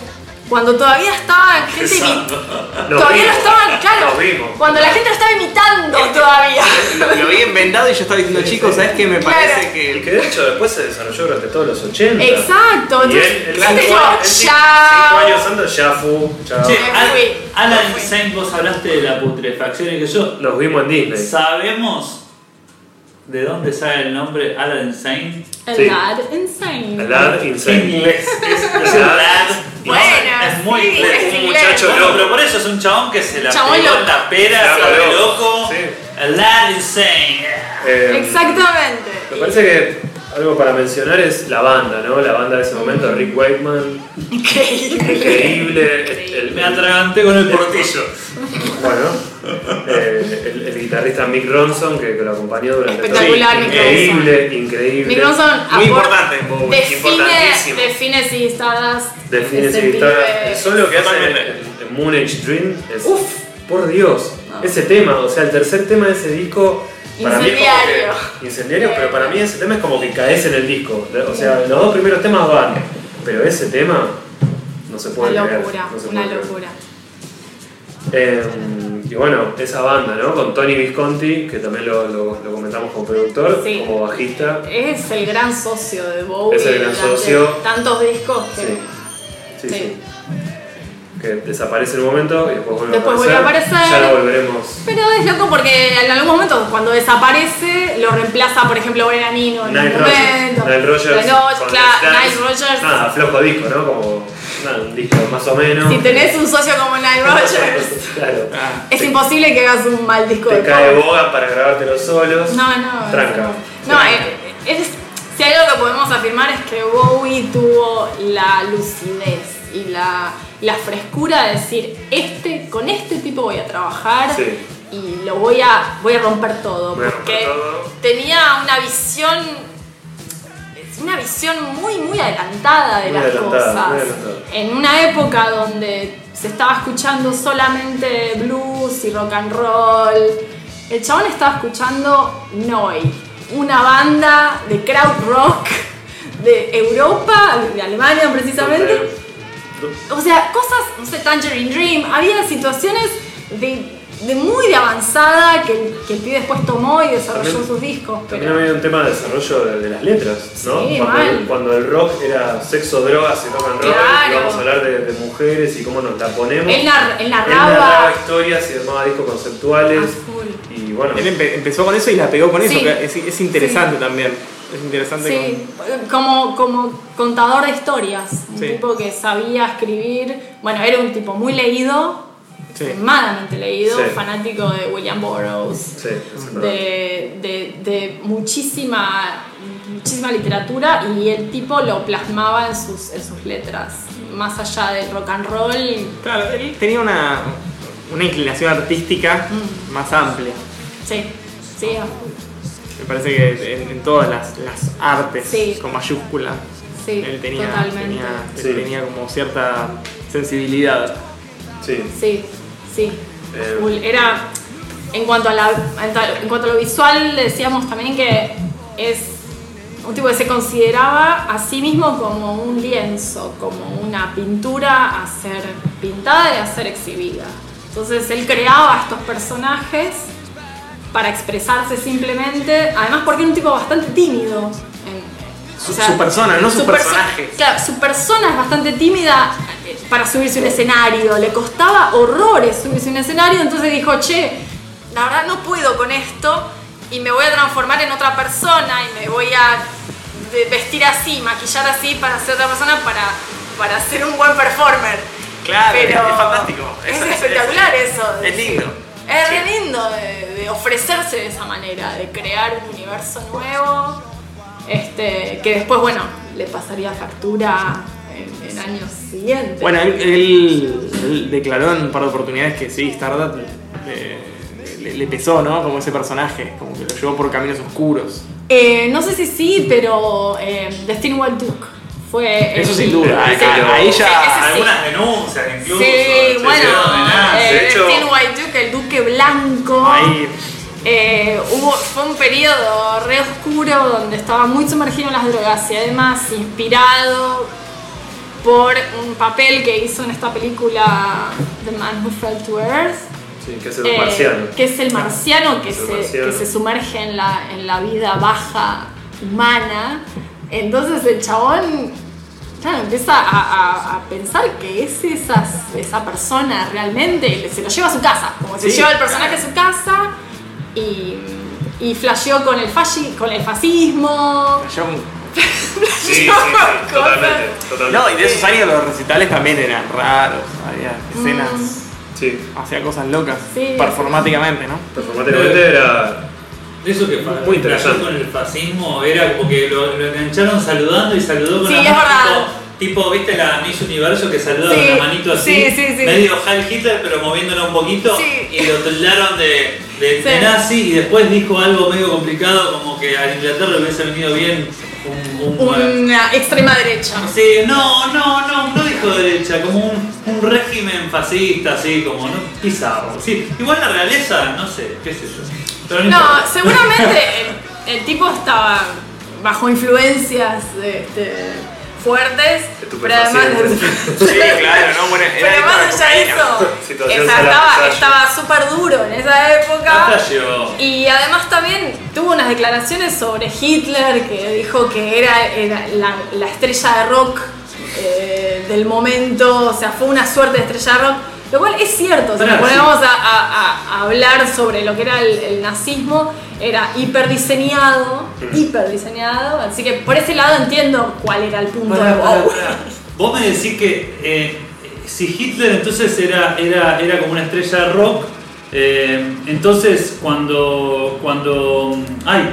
Cuando todavía estaba gente todavía lo estaban, claro, Lo vimos. cuando la gente lo estaba imitando todavía. Lo vi inventado y yo estaba diciendo, chicos, ¿sabes qué? Me parece Y que... que de hecho después se desarrolló durante todos los 80. Exacto, Y entonces, él ¿viste? 5 Chao. años antes ya fue. Chao. Che, fui. Alan Saint, vos hablaste de la putrefacción y que yo. Nos vimos en Disney. ¿Sabemos de dónde sale el nombre Alan Saint? El Sí. lad insane. Lad En Insane. inglés. Es Lad. Bueno, es muy sí, inglés. es Un inglés. muchacho Bueno, loco. pero por eso es un chabón que se la Chabón pegó loco. en la pera, Claro, se volvió loco. loco. Sí. A lad insane. Exactamente. Me parece que algo para mencionar es la banda, ¿no? La banda de ese momento, Rick Wakeman, Increíble. increíble. Me atraganté con el portillo. Bueno, el guitarrista Mick Ronson, que lo acompañó durante Espectacular, todo. Mick Increíble. Mick Ronson Muy importante, importantísimo. define si Stardust. Define ese si está. pibe. El solo que hace Totalmente. en Moon Age Dream es. Uf. Por Dios. No. Ese tema, o sea, el tercer tema de ese disco. Para mí es como Incendiario. que- incendiario, pero para mí ese tema es como que caes en el disco. O sea, los dos primeros temas van, pero ese tema no se puede Una creer, locura, no se una puede creer. locura. Y bueno, esa banda, ¿no? Con Tony Visconti, que también lo comentamos como productor, Sí. como bajista. Es el gran socio de Bowie. Es el gran durante socio. Tantos discos que. Sí. Sí, Sí. sí. Que desaparece en un momento y después vuelve Después a vuelve a aparecer. Ya lo volveremos. Pero es loco porque en algún momento cuando desaparece lo reemplaza, por ejemplo, Brian Eno en Nile un momento. Rogers. Nile Rogers. con Claro, Let's Dance. Nile Rogers. Nada, flojo disco, ¿no? Como nada, un disco más o menos. Si tenés un socio como Nile Rogers, Claro. es imposible que hagas un mal disco Te de cae pop. Boga para grabarte los solos. No. Tranca. No, si hay algo que podemos afirmar es que Bowie tuvo la lucidez y la frescura de decir, con este tipo voy a trabajar Sí. y lo voy a romper todo. Voy a Porque romper todo. tenía una visión muy, muy adelantada de Muy las adelantada, cosas. muy adelantada. En una época donde se estaba escuchando solamente blues y rock and roll, el chabón estaba escuchando Noi, una banda de crowd rock de Europa, de Alemania precisamente. O sea, cosas, no sé, Tangerine Dream, había situaciones de muy de avanzada que el pibe después tomó y desarrolló También- sus discos. También Pero había un tema de desarrollo de las letras, ¿no? Sí, cuando, mal. cuando el rock era sexo, drogas y rock and roll, Claro. y vamos a hablar de mujeres y cómo nos la ponemos. él Él narraba narraba historias y armaba discos conceptuales. a full. Y bueno, Él empezó con eso y la pegó con eso, Sí. que es interesante también. Es interesante Sí, como contador de historias, un Sí. tipo que sabía escribir, bueno, era un tipo muy leído, Sí. extremadamente leído, Sí. fanático de William Burroughs, sí, es verdad. de muchísima literatura y el tipo lo plasmaba en sus letras, más allá del rock and roll. Claro, él tenía una inclinación artística más amplia. Sí, sí, Me parece que en todas las artes Sí. con mayúscula, sí, él tenía, totalmente. Sí. tenía como cierta sensibilidad. Sí. Sí. Full. Era en cuanto a lo visual decíamos también que es un tipo que se consideraba a sí mismo como un lienzo, como una pintura a ser pintada y a ser exhibida. Entonces él creaba estos personajes para expresarse simplemente, además porque era un tipo bastante tímido. Su persona, no su personaje. Claro, su persona es bastante tímida para subirse a un escenario, le costaba horrores subirse a un escenario, entonces dijo, che, la verdad no puedo con esto y me voy a transformar en otra persona y me voy a vestir así, maquillar así para ser otra persona para ser un buen performer. Claro, Pero es fantástico. Es espectacular eso. Es lindo. Es re lindo de ofrecerse de esa manera, de crear un universo nuevo, que después, bueno, le pasaría factura en años siguientes. Bueno, él declaró en un par de oportunidades que sí, Stardust le pesó, ¿no? Como ese personaje, como que lo llevó por caminos oscuros. No sé si sí, pero Destiny Wild Duke fue... Eso sin duda. Sí, Ahí ya... ese sí. Algunas denuncias incluso. Sí, se bueno, hicieron homenaje. De hecho- Destiny Wild Duke, el Duque Blanco. Ahí, Fue un periodo re oscuro donde estaba muy sumergido en las drogas y además inspirado por un papel que hizo en esta película The Man Who Fell to Earth. Sí, que es el marciano. Que es el marciano que, Es el se, marciano. que se sumerge en la vida baja humana. Entonces el chabón, claro, empieza a pensar que es esa persona realmente, se lo lleva a su casa, como se lleva el personaje a su casa y flasheó con el fascismo. Sí, totalmente. No, y de esos años los recitales también eran raros, había escenas, Sí, hacía cosas locas, Sí. performáticamente, ¿no? performáticamente era... Eso que Muy interesante. con el fascismo era como que lo engancharon saludando y saludó con Sí, la es mano verdad. tipo, ¿viste la Miss Universo que saluda Sí, con la manito así? sí. Medio Heil Hitler pero moviéndola un poquito Sí. y lo tildaron de Sí. nazi y después dijo algo medio complicado como que a Inglaterra le hubiese venido bien Una extrema derecha. Sí, no dijo derecha, como un régimen fascista, así como no bizarro. Sí, igual la realeza, no sé, qué sé yo. Pero no No, importa. seguramente el tipo estaba bajo influencias fuertes, pero además Sí, claro, ¿no? Bueno, pero era más allá de eso, Situación estaba súper duro en esa época. Flasheó. Y además también tuvo unas declaraciones sobre Hitler que dijo que era la estrella de rock del momento, o sea, fue una suerte de estrella de rock. Lo cual es cierto, si nos ponemos a hablar sobre lo que era el nazismo, era hiperdiseñado, así que por ese lado entiendo cuál era el punto de Bowie. Vos me decís que si Hitler entonces era como una estrella de rock, entonces cuando ay,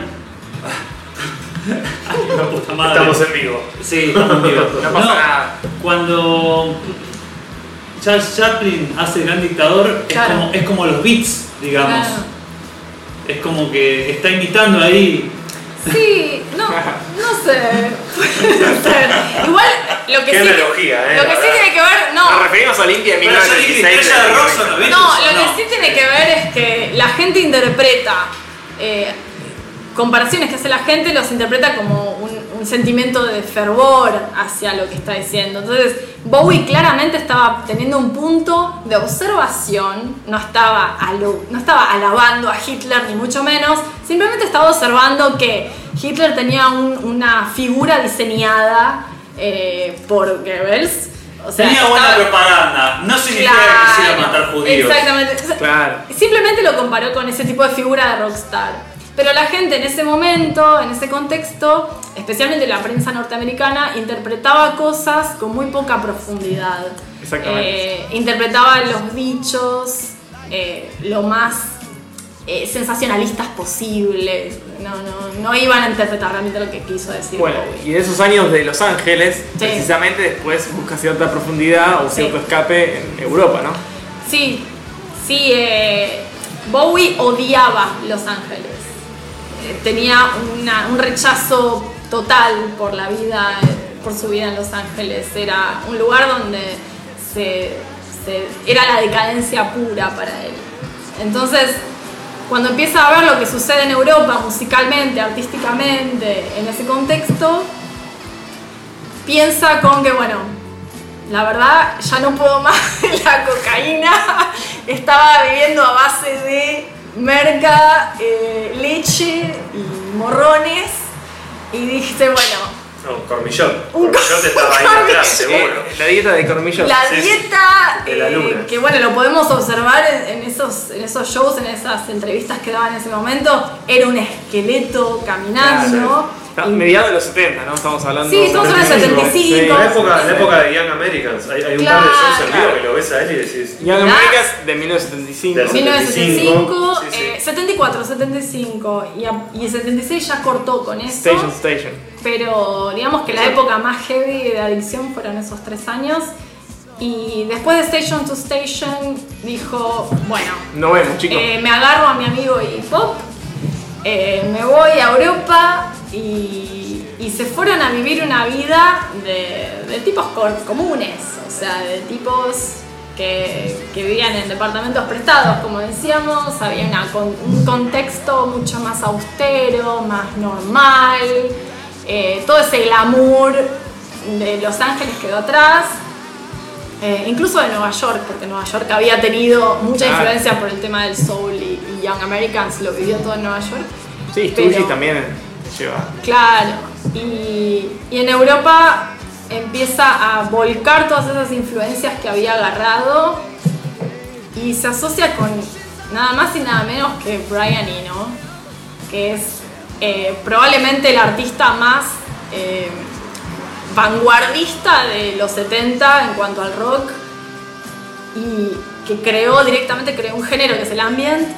la puta madre. Estamos en vivo. Sí, estamos en vivo. No pasa nada. Cuando Charles Chaplin hace Gran Dictador, Claro. es como los Beats, digamos. Claro. Es como que está imitando ahí. Sí, no sé. Puede ser. Igual lo que Qué sí. analogía, Lo que sí tiene que ver, Nos no. referimos a Olimpia en Pero yo dije 1916. estrella de rock son los Beatles. No, ¿o lo que sí tiene que ver es que la gente interpreta comparaciones que hace la gente, los interpreta como un sentimiento de fervor hacia lo que está diciendo. Entonces, Bowie claramente estaba teniendo un punto de observación, no estaba alabando a Hitler ni mucho menos, simplemente estaba observando que Hitler tenía una figura diseñada por Goebbels. O sea, Tenía buena estaba- propaganda, no significa que quisiera matar judíos. Exactamente. Claro. Simplemente lo comparó con ese tipo de figura de rockstar. Pero la gente en ese momento, en ese contexto, especialmente la prensa norteamericana, interpretaba cosas con muy poca profundidad. Exactamente. Interpretaba los dichos lo más sensacionalistas posibles. No iban a interpretar realmente lo que quiso decir. Bueno, Bowie. y de esos años de Los Ángeles, Sí. precisamente después busca cierta profundidad o cierto Sí. escape en Europa, ¿no? Sí, Bowie odiaba Los Ángeles. Tenía un rechazo total por la vida, por su vida en Los Ángeles. Era un lugar donde era la decadencia pura para él. Entonces, cuando empieza a ver lo que sucede en Europa musicalmente, artísticamente, en ese contexto, piensa con que, bueno, la verdad ya no puedo más de la cocaína, estaba viviendo a base de merca, leche y morrones, y dije, bueno, No, Cormillot. Un Cormillot estaba ahí atrás, seguro. La dieta de Cormillo. la sí, sí. dieta, De la luna. que bueno, lo podemos observar en esos shows, en esas entrevistas que daban en ese momento, era un esqueleto caminando. Y- Mediados de los 70, ¿no? Estamos hablando. Sí, estamos hablando de 75. La época de Young Americans. Hay un par de shows en vivo que lo ves a él y decís. Young Americas de 1975. De 1975, Sí, sí. 74, 75 y 76 ya cortó con eso. Station. Pero digamos que la época más heavy de adicción fueron esos 3 años. Y después de Station to Station dijo, bueno, No vemos, chicos. me agarro a mi amigo y pop, me voy a Europa y se fueron a vivir una vida de tipos comunes, o sea, de tipos que vivían en departamentos prestados, como decíamos, había un contexto mucho más austero, más normal, todo ese glamour de Los Ángeles quedó atrás, incluso de Nueva York, porque Nueva York había tenido mucha influencia por el tema del soul y Young Americans lo vivió todo en Nueva York. Sí, Stooges también lleva. Claro, y en Europa empieza a volcar todas esas influencias que había agarrado y se asocia con nada más y nada menos que Brian Eno, que es probablemente el artista más vanguardista de los 70 en cuanto al rock, y que creó un género que es el ambient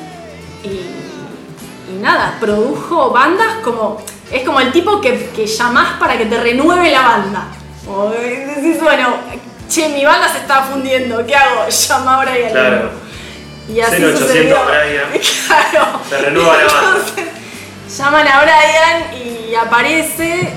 y nada, produjo bandas es como el tipo que llamás para que te renueve la banda. O decís, bueno, che, mi banda se está fundiendo, ¿qué hago? Llama a Brian. Claro. Y así 0800 sucedió. Brian. Claro. Se renueva la banda. Entonces, llaman a Brian y aparece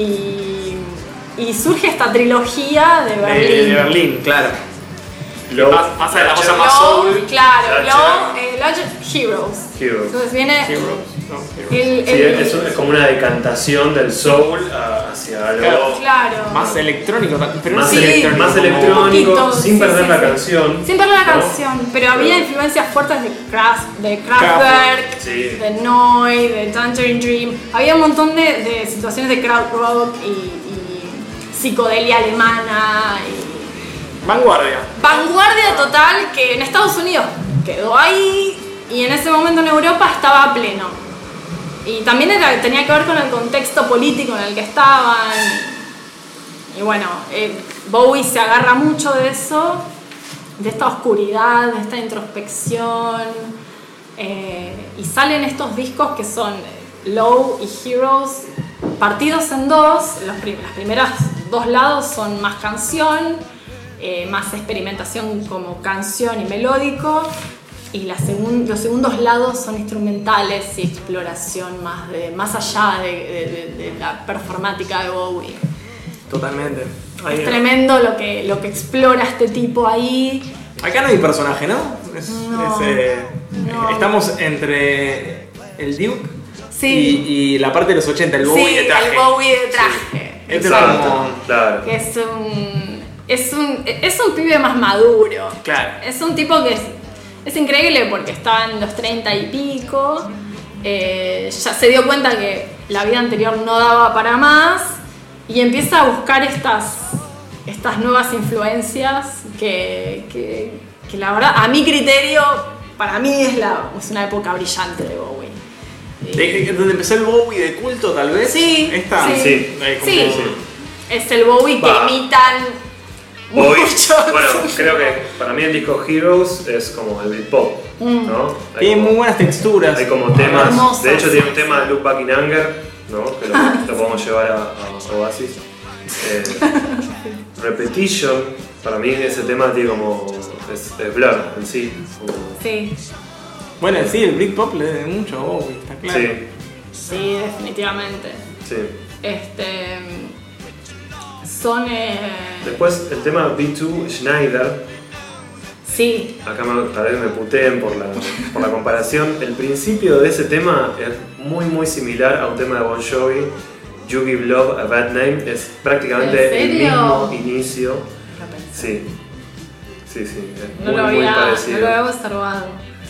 y surge esta trilogía de Berlín. De Berlín, claro. Pasa de la cosa más Low, soul. claro, Thatcher. Low, Heroes. Heroes. Entonces viene Heroes. Es como una decantación del soul hacia algo Claro. Más electrónico, pero más, no es electrónico. más como- electrónico, poquito, sin sí, perder sí, la sí. canción. Sin perder la ¿no? canción, pero había influencias fuertes de Kraftwerk, Sí. de Noi, de Tangerine Dream. Había un montón de situaciones de krautrock y psicodelia alemana. Vanguardia. Vanguardia total que en Estados Unidos quedó ahí y en ese momento en Europa estaba a pleno. Y también tenía que ver con el contexto político en el que estaban. Y bueno, Bowie se agarra mucho de eso, de esta oscuridad, de esta introspección. Y salen estos discos que son Low y Heroes, partidos en dos. Las primeras dos lados son más canción, más experimentación como canción y melódico, y los segundos lados son instrumentales y exploración más allá de la performática de Bowie. Totalmente. Es tremendo lo que explora este tipo ahí. Acá no hay personaje, ¿no? No. Estamos entre el Duke Sí. y la parte de los 80, el Bowie Sí, de traje. el Bowie de traje. Este Exacto, era como... claro. Que es un pibe más maduro. Claro. Es un tipo que es increíble porque estaba en los 30 y pico. Ya se dio cuenta que la vida anterior no daba para más y empieza a buscar estas nuevas influencias que la verdad, a mi criterio, para mí es una época brillante de Bowie. Donde empezó el Bowie de culto, tal vez. Sí, Esta. sí. Como- Sí. Es el Bowie que Va. imitan Bowie, mucho. bueno, creo que para mí el disco Heroes es como el Britpop, ¿no? Hay Tiene como- muy buenas texturas. Hay como temas, Hermosas. de hecho tiene un tema de Look Back in Anger, ¿no? Que lo podemos llevar a Oasis. Repetition, para mí ese tema tiene como, es Blur en sí. Como- Sí, Bueno, sí, el Britpop le debe mucho a Bowie, está claro. sí, sí, definitivamente. sí. Son. Después el tema B2 Schneider, Sí, acá tal vez me puteen por la comparación. El principio de ese tema es muy muy similar a un tema de Bon Jovi, You Give Love a Bad Name, es prácticamente ¿En el serio? mismo inicio. lo pensé. Sí, es No muy, lo muy había parecido. observado.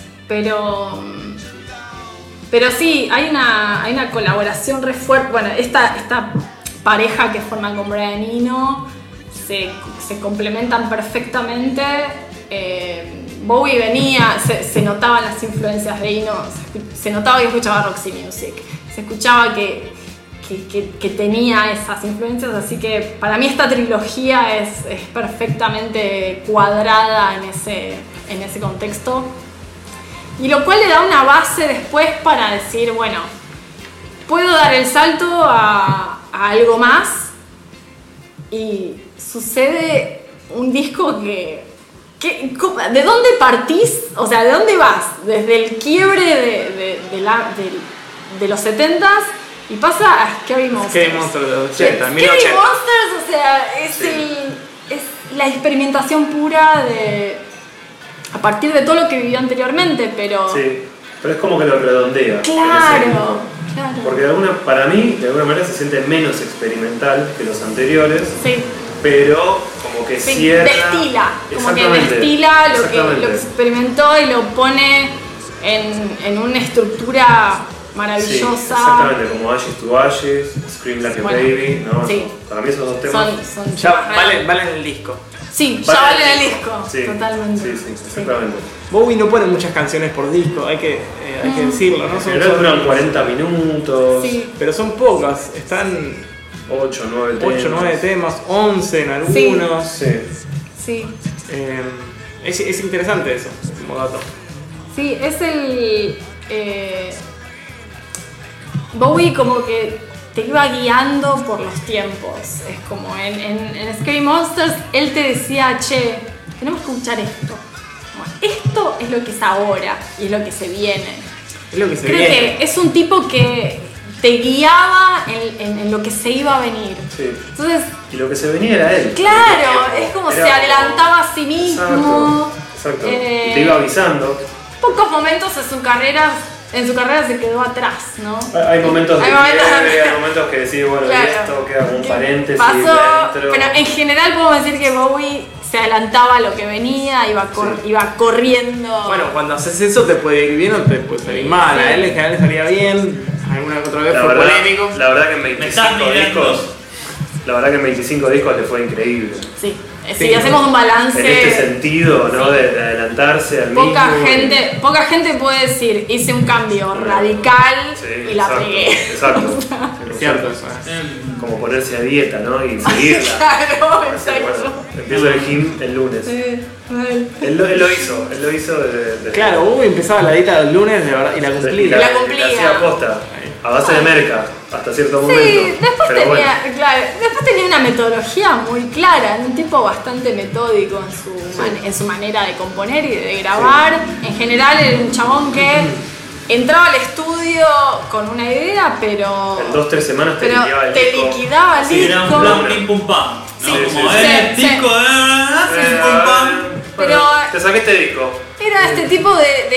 Pero sí, hay una colaboración re fuerte. Bueno, esta pareja que forman con Brian Eno se complementan perfectamente. Bowie venía, se notaban las influencias de Eno, se notaba que escuchaba Roxy Music, se escuchaba que tenía esas influencias, así que para mí esta trilogía es perfectamente cuadrada en ese contexto, y lo cual le da una base después para decir, bueno, puedo dar el salto a algo más, y sucede un disco ¿de dónde partís? O sea, ¿de dónde vas? Desde el quiebre de los 70s y pasa a Scary Monsters. Scary Monsters de los 80, Scary 1080. Monsters, o sea, es la experimentación pura a partir de todo lo que vivió anteriormente, pero... Sí, pero es como que lo redondea. Claro, Claro. Porque para mí, de alguna manera se siente menos experimental que los anteriores, Sí. pero como que Sí, cierra. destila, como que Exactamente, destila lo que exactamente. experimentó y lo pone en una estructura Sí, maravillosa. exactamente, como Ashes to Ashes, Scream Like a Bueno, Baby, ¿no? sí. Para mí esos dos temas. Son Ya temas reales. valen el disco. Sí, ya valen vale el disco. Sí, Totalmente. Sí, exactamente. Bowie no pone muchas canciones por disco, hay que decirlo, ¿no? En general duran 40 minutos, Sí. Pero son pocas, están 8, 9 temas. 8, 9 temas, 11 en algunos. Sí. Sí. Es interesante eso, como dato. Sí, es el. Bowie como que te iba guiando por los tiempos. Es como en Scary Monsters, él te decía, che, tenemos que escuchar esto. Como, esto es lo que es ahora y es lo que se viene. Es lo que se Creo viene. que es un tipo que te guiaba en lo que se iba a venir. Sí. Entonces, Y lo que se venía era él. claro, es como Era se adelantaba a sí mismo. Exacto. Eh, Y te iba avisando. Pocos momentos en su carrera se quedó atrás, ¿no? Hay momentos de Hay momentos quiebre, de- hay momentos que decís, bueno, Claro. y esto queda como un paréntesis Pasó, dentro. pero en general podemos decir que Bowie se adelantaba a lo que venía, iba corriendo. Bueno, cuando haces eso te puede ir bien o te puede salir mal. A él en general le salía bien, alguna que otra vez fue polémico. La verdad que en Me estás 25 mirando. discos, la verdad que en 25 discos le fue increíble. Sí, Sí, si hacemos un balance. En este sentido, ¿no? De adelantarse al Poca mismo. gente puede decir, hice un cambio radical Sí, y la exacto, pegué. Exacto. Es cierto eso. Como ponerse a dieta, ¿no? Y seguirla. Claro, Así, exacto. bueno, empiezo el gym el lunes. Mal. Él lo hizo de Claro, Bowie empezaba la dieta los lunes de verdad y la y cumplía. La cumplía. hacía posta, a base de merca, hasta cierto momento. Sí, después Pero tenía, bueno, claro, después tenía una metodología muy clara, un tipo bastante metódico en su manera de componer y de grabar. En general era un chabón que entraba al estudio con una idea, pero en 2-3 semanas te pero liquidaba el te disco. liquidaba el Sí, era un disco. plan pim pum pam. ¿No? Sí, Como sí, el sí. disco, pim pum pam. Pero- te saqué este disco. Era este tipo de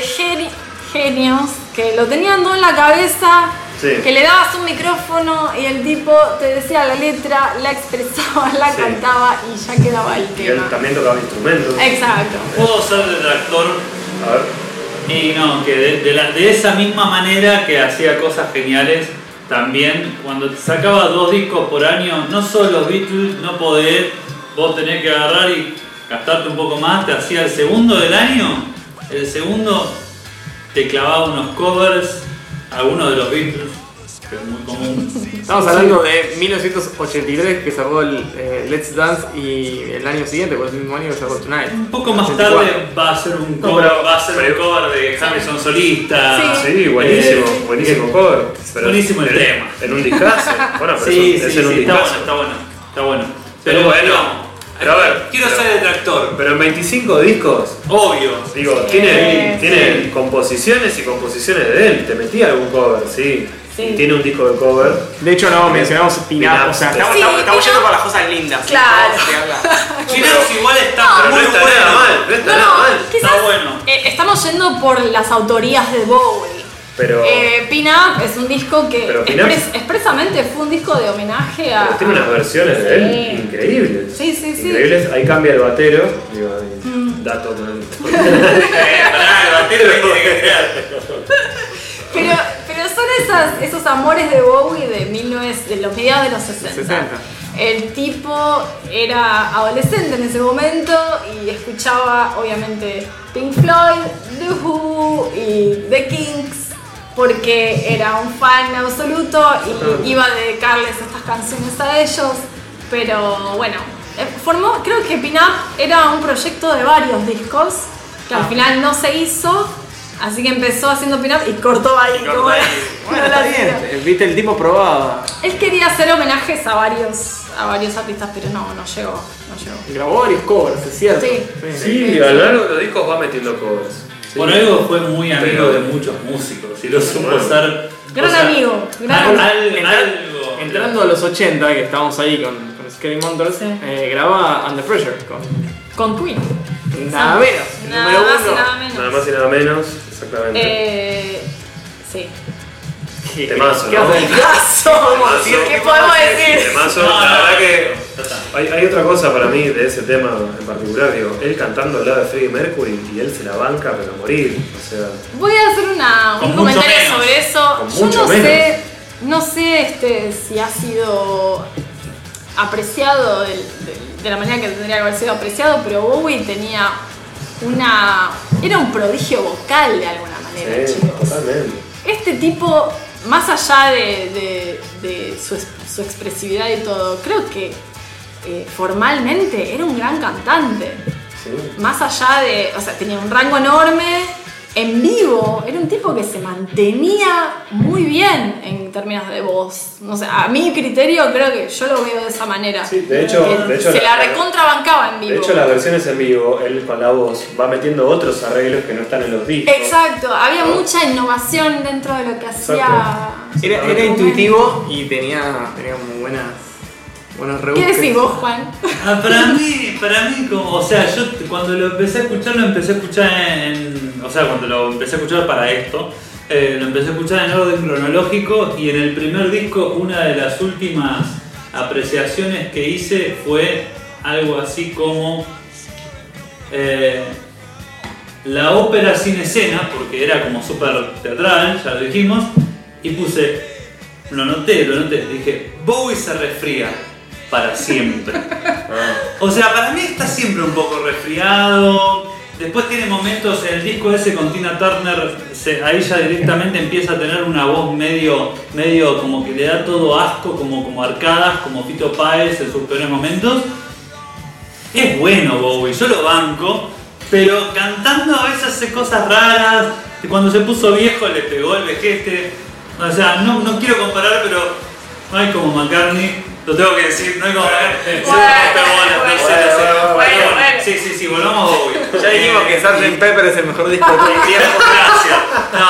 genios que lo tenían todo en la cabeza, Sí. que le dabas un micrófono y el tipo te decía la letra, la expresaba, la Sí. cantaba y ya quedaba el Y él tema. también tocaba instrumentos. Exacto. Puedo ser detractor A ver. y no, que de esa misma manera que hacía cosas geniales, también cuando te sacaba 2 discos por año, no solo los Beatles, no podés, vos tenés que agarrar y gastarte un poco más, te hacía el segundo del año, el segundo te clavaba unos covers, algunos de los Beatles, que es muy común. Estamos hablando de 1983 que sacó el Let's Dance y el año siguiente, pues el mismo año que sacó Tonight. Un poco más 84. tarde va a ser un No, cover, pero- va a ser un cover de Harrison solista. Sí. Sí, buenísimo, buenísimo cover. Pero buenísimo el en- tema. En un discazo. Bueno, pero Sí, es sí, en un sí, está discazo. bueno, está bueno, está bueno. Pero bueno, pero a ver, quiero pero- ser detractor, Pero en 25 discos, obvio. digo, Sí, tiene sí. composiciones y composiciones de él. Te metía algún cover, sí. Sí. Y tiene un disco de cover. De hecho, no mencionamos Pin Pin Up. Up, o sea, estamos, Sí, estamos Pin yendo Up. con las cosas lindas. ¿sí? Claro. Vamos a pegarla. Chinax igual está Pero muy no está bueno. nada mal, no está nada mal. quizás Está bueno. Estamos yendo por las autorías de Bowie. Pero, Pin Up es un disco que Pero Pin Up- expresamente fue un disco de homenaje a. pero tiene unas versiones de él Sí. increíbles. Sí, sí, sí. Increíbles. Ahí cambia el batero. Digo, ahí, dato. Pará, el batero tiene que quedar. Pero son esos amores de Bowie de los mediados de los 60. 60. El tipo era adolescente en ese momento y escuchaba obviamente Pink Floyd, The Who y The Kinks porque era un fan absoluto y iba a dedicarles estas canciones a ellos. Pero bueno, creo que Pin Up era un proyecto de varios discos que al final no se hizo. Así que empezó haciendo pin-up y cortó ahí. Cortó como ahí. la- Bueno, no está la bien. hacía. Viste, el tipo probaba. Él quería hacer homenajes a varios artistas, pero no llegó. Grabó varios covers, es cierto. Sí. Sí, a lo largo de los discos va metiendo covers. Por algo fue muy amigo Pero- de muchos músicos y lo supo Bueno. usar. Gran o sea, amigo, gran amigo. algo. Entrando a los 80, que estábamos ahí con Scary Monsters, Sí. graba Under Pressure con Con Queen. nada menos. el Nada número más y uno. nada menos. Nada más y nada menos, exactamente. Sí. Temazo, ¿Qué ¿no? vas a decir? Temazo. ¿Qué podemos decir? Temazo. No, La no, verdad que ya está. hay otra cosa para mí de ese tema en particular, digo, él cantando al lado de Freddie Mercury y él se la banca pero a morir, o sea, Voy a hacer Con un mucho comentario menos. sobre eso. Con Yo mucho no menos. sé, no sé si ha sido apreciado de la manera que tendría que haber sido apreciado, pero Bowie tenía era un prodigio vocal de alguna manera, sí, chicos. totalmente. Este tipo, más allá de su expresividad y todo, creo que formalmente era un gran cantante. Sí. Más allá o sea, tenía un rango enorme. En vivo, era un tipo que se mantenía muy bien en términos de voz. No sé, a mi criterio creo que yo lo veo de esa manera. Sí, de hecho se la recontrabancaba en vivo. De hecho, las versiones en vivo, él con la voz va metiendo otros arreglos que no están en los discos. Exacto, había ¿no? mucha innovación dentro de lo que hacía. Exacto. Era intuitivo y tenía muy buenos rebusques. ¿Qué decís vos, Juan? Ah, para mí, como, o sea, yo cuando lo empecé a escuchar, o sea, cuando lo empecé a escuchar para esto, lo empecé a escuchar en orden cronológico y en el primer disco una de las últimas apreciaciones que hice fue algo así como la ópera sin escena, porque era como súper teatral, ya lo dijimos, y puse, lo noté, dije, Bowie se resfría para siempre. O sea, para mí está siempre un poco resfriado. Después tiene momentos en el disco ese con Tina Turner, ahí ya directamente empieza a tener una voz medio como que le da todo asco, como arcadas, como Fito Páez en sus peores momentos. Es bueno Bowie, yo lo banco, pero cantando a veces hace cosas raras, que cuando se puso viejo le pegó el vejete. O sea, no quiero comparar, pero no hay como McCartney. Lo tengo que decir, no hay como Bueno. Sí, volvamos a Bowie. Ya dijimos que Sgt. Pepper es el mejor disco de todo el tiempo. Gracias.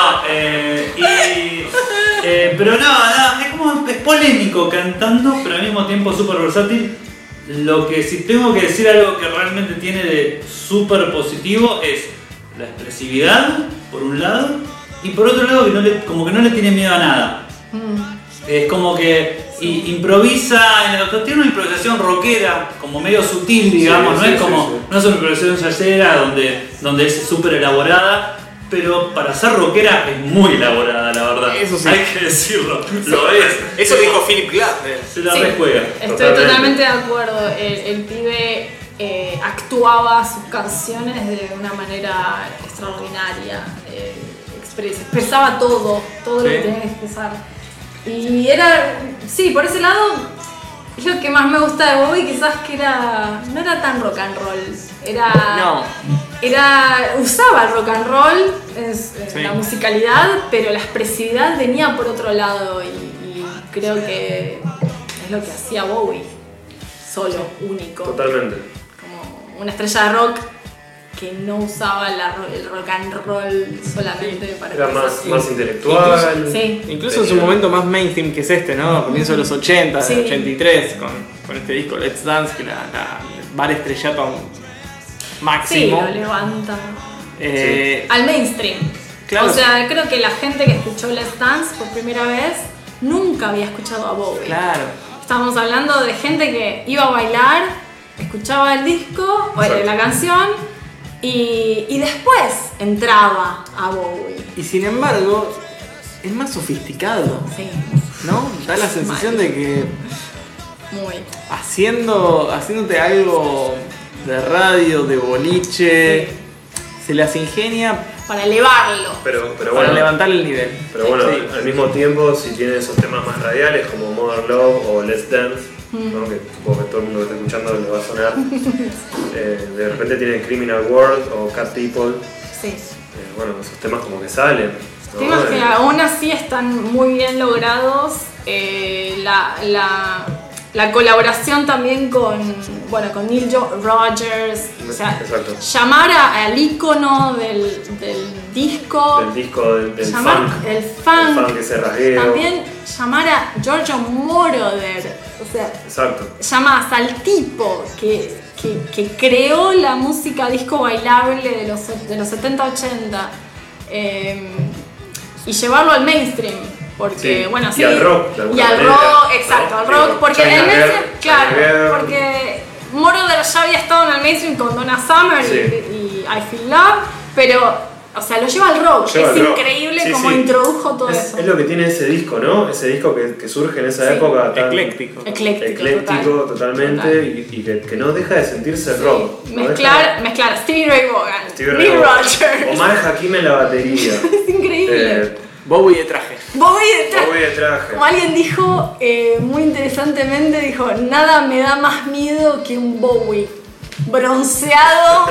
Pero no, es como, es polémico cantando, pero al mismo tiempo súper versátil. Lo que si tengo que decir algo que realmente tiene de súper positivo es la expresividad, por un lado, y por otro lado que como que no le tiene miedo a nada. Es como que improvisa, tiene una improvisación rockera, como medio sutil, digamos, Sí, no es como, sí. no es una improvisación yacera donde es súper elaborada, pero para ser rockera es muy elaborada, la verdad. Eso sí. Hay que decirlo, lo es. Eso dijo Philip Glass. Se la Sí. rejuega. Estoy Totalmente. totalmente de acuerdo. El pibe actuaba sus canciones de una manera extraordinaria. Expresaba todo lo que Sí. tenía que expresar. Y sí, por ese lado, lo que más me gusta de Bowie quizás que no era tan rock and roll. No. Usaba el rock and roll en Sí. la musicalidad, pero la expresividad venía por otro lado y creo que es lo que hacía Bowie, solo, único, Totalmente. como una estrella de rock que no usaba el rock and roll solamente para Era expresar. más intelectual. Sí. Incluso en su momento más mainstream que es este, ¿no? A comienzos de los 80, Sí. 83, con este disco Let's Dance, que va al estrellato Sí, máximo. lo levanta Eh, al mainstream. Claro. O sea, creo que la gente que escuchó Let's Dance por primera vez nunca había escuchado a Bowie. Claro. Estamos hablando de gente que iba a bailar, escuchaba el disco, la canción y después entraba a Bowie. Y sin embargo, es más sofisticado, Sí, ¿no? Da la sensación de que muy. haciéndote algo de radio, de boliche, se las ingenia Para elevarlo. Pero para bueno, levantar el nivel. pero bueno, Sí. al mismo tiempo, si tiene esos temas más radiales como Modern Love o Let's Dance, ¿no? Que supongo que todo el mundo que está escuchando le va a sonar, de repente tiene Criminal World o Cat People, Sí. bueno, esos temas como que salen, ¿no? Temas que aún así están muy bien logrados. La colaboración también con Neil Rogers. O sea, Exacto. llamar al ícono del disco. Del disco del llamar funk, el el funk. funk ese rasgueo. También llamar a Giorgio Moroder. O sea, Exacto. llamas al tipo que creó la música disco bailable de los 70-80 y llevarlo al mainstream. Porque, Sí. bueno, Y sí. al rock, de alguna Y al manera, rock, exacto, ¿no? al rock. Digo, Porque China el Girl, mainstream, claro, China Girl. porque Moroder ya había estado en el mainstream con Donna Summer Sí. y I Feel Love, pero, o sea, lo lleva al rock. Lleva Es al rock. increíble Sí, cómo sí. introdujo todo Es, eso. es lo que tiene ese disco, ¿no? Ese disco que surge en esa Sí. época tan Ecléctico. Ecléctico, totalmente Total. y que no deja de sentirse rock. Sí. No Mezclar Stevie Ray Vaughan, Stevie Neil Ray Vaughan, Rogers. Omar Hakim en la batería. Es increíble. Bowie de traje. Bowie detrás. Bowie de traje. Como alguien dijo, muy interesantemente, dijo, nada me da más miedo que un Bowie bronceado,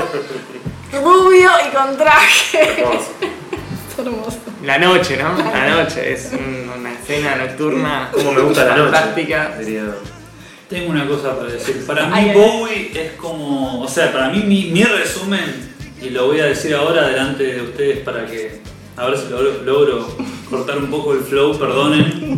rubio y con traje. Hermoso. Es hermoso. La noche, ¿no? La noche. Es una escena nocturna. Como me gusta la noche. Fantástica. Diría. Tengo una cosa para decir. Para mí Ay, ay. Bowie es como... O sea, para mí mi resumen, y lo voy a decir ahora delante de ustedes para que... A ver si logro cortar un poco el flow, perdonen,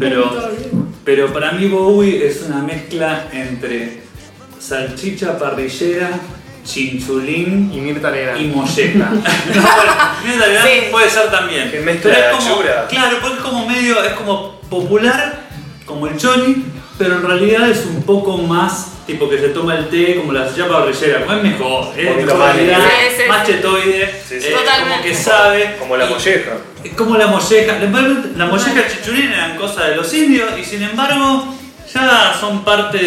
pero para mí Bowie es una mezcla entre salchicha parrillera, chinchulín Y Mirta Legrand. y molleja. No, bueno, Mirta Legrand Sí. puede ser también. Que mezcla Pero es como, achura. claro, porque es como medio, es como popular, como el Johnny, pero en realidad es un poco más tipo que se toma el té como la salchicha parrillera, como es mejor, es poquito mejor más calidad, Sí, sí, más sí. chetoide, Sí, sí. como Totalmente. que sabe. Como la y- molleja. es como la molleja. La molleja y el chichulín eran cosas de los indios y sin embargo ya son parte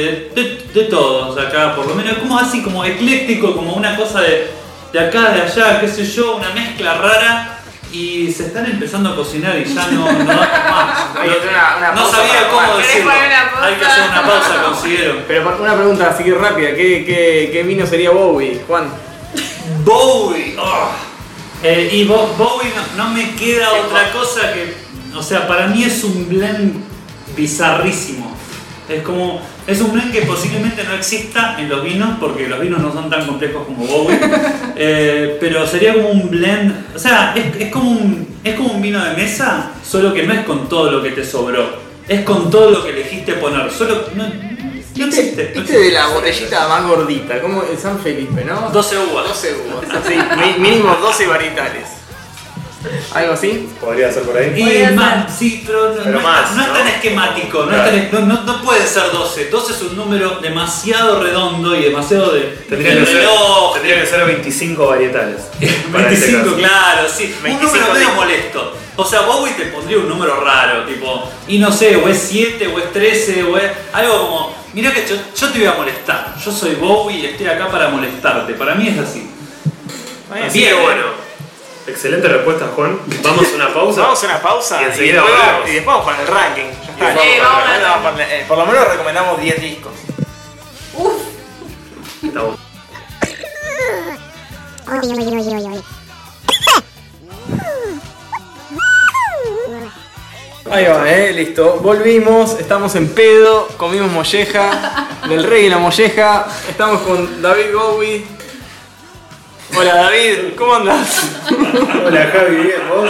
de todos acá, por lo menos. Es como así, como ecléctico, como una cosa de acá, de allá, qué sé yo, una mezcla rara. Y se están empezando a cocinar y ya no da más. Hay que hacer una No pausa sabía para cómo tomar. decirlo. poner una pausa? Hay que hacer una pausa, considero. Pero una pregunta así rápida. ¿Qué vino sería Bowie, Juan? Bowie. Oh. Y Bowie no me queda otra cosa que... O sea, para mí es un blend bizarrísimo. Es un blend que posiblemente no exista en los vinos, porque los vinos no son tan complejos como Bowie. Pero sería como un blend... O sea, es como un vino de mesa, solo que no es con todo lo que te sobró. Es con todo lo que elegiste poner. Solo... No existe. no Este de la botellita más gordita, como el San Felipe, ¿no? 12 uvas. 12 uvas. Así, mínimo 12 varietales. ¿Algo así? Podría ser por ahí. Y Podría más, ser. sí, pero Pero más, no es tan ¿no? esquemático, Claro. no puede ser 12. 12 es un número demasiado redondo y demasiado de Tendría que, ser 25 varietales. para este 25, caso. claro, sí. 25 un número medio de- molesto. O sea, Bowie te pondría un número raro, tipo, y no sé, o es 7, o es 13, o es algo como, mirá que yo te voy a molestar. Yo soy Bowie y estoy acá para molestarte. Para mí es así. Así que bueno. Excelente respuesta, Juan. Vamos a una pausa. Vamos a una pausa Y enseguida después volvemos. y después vamos con el ranking. Ya está. después vamos con el Vamos con por lo menos recomendamos 10 discos. Estamos. Ahí va, listo. Volvimos, estamos en pedo, comimos molleja, del rey y la molleja. Estamos con David Bowie. Hola David, ¿cómo andás? Hola Javi, bien, vos.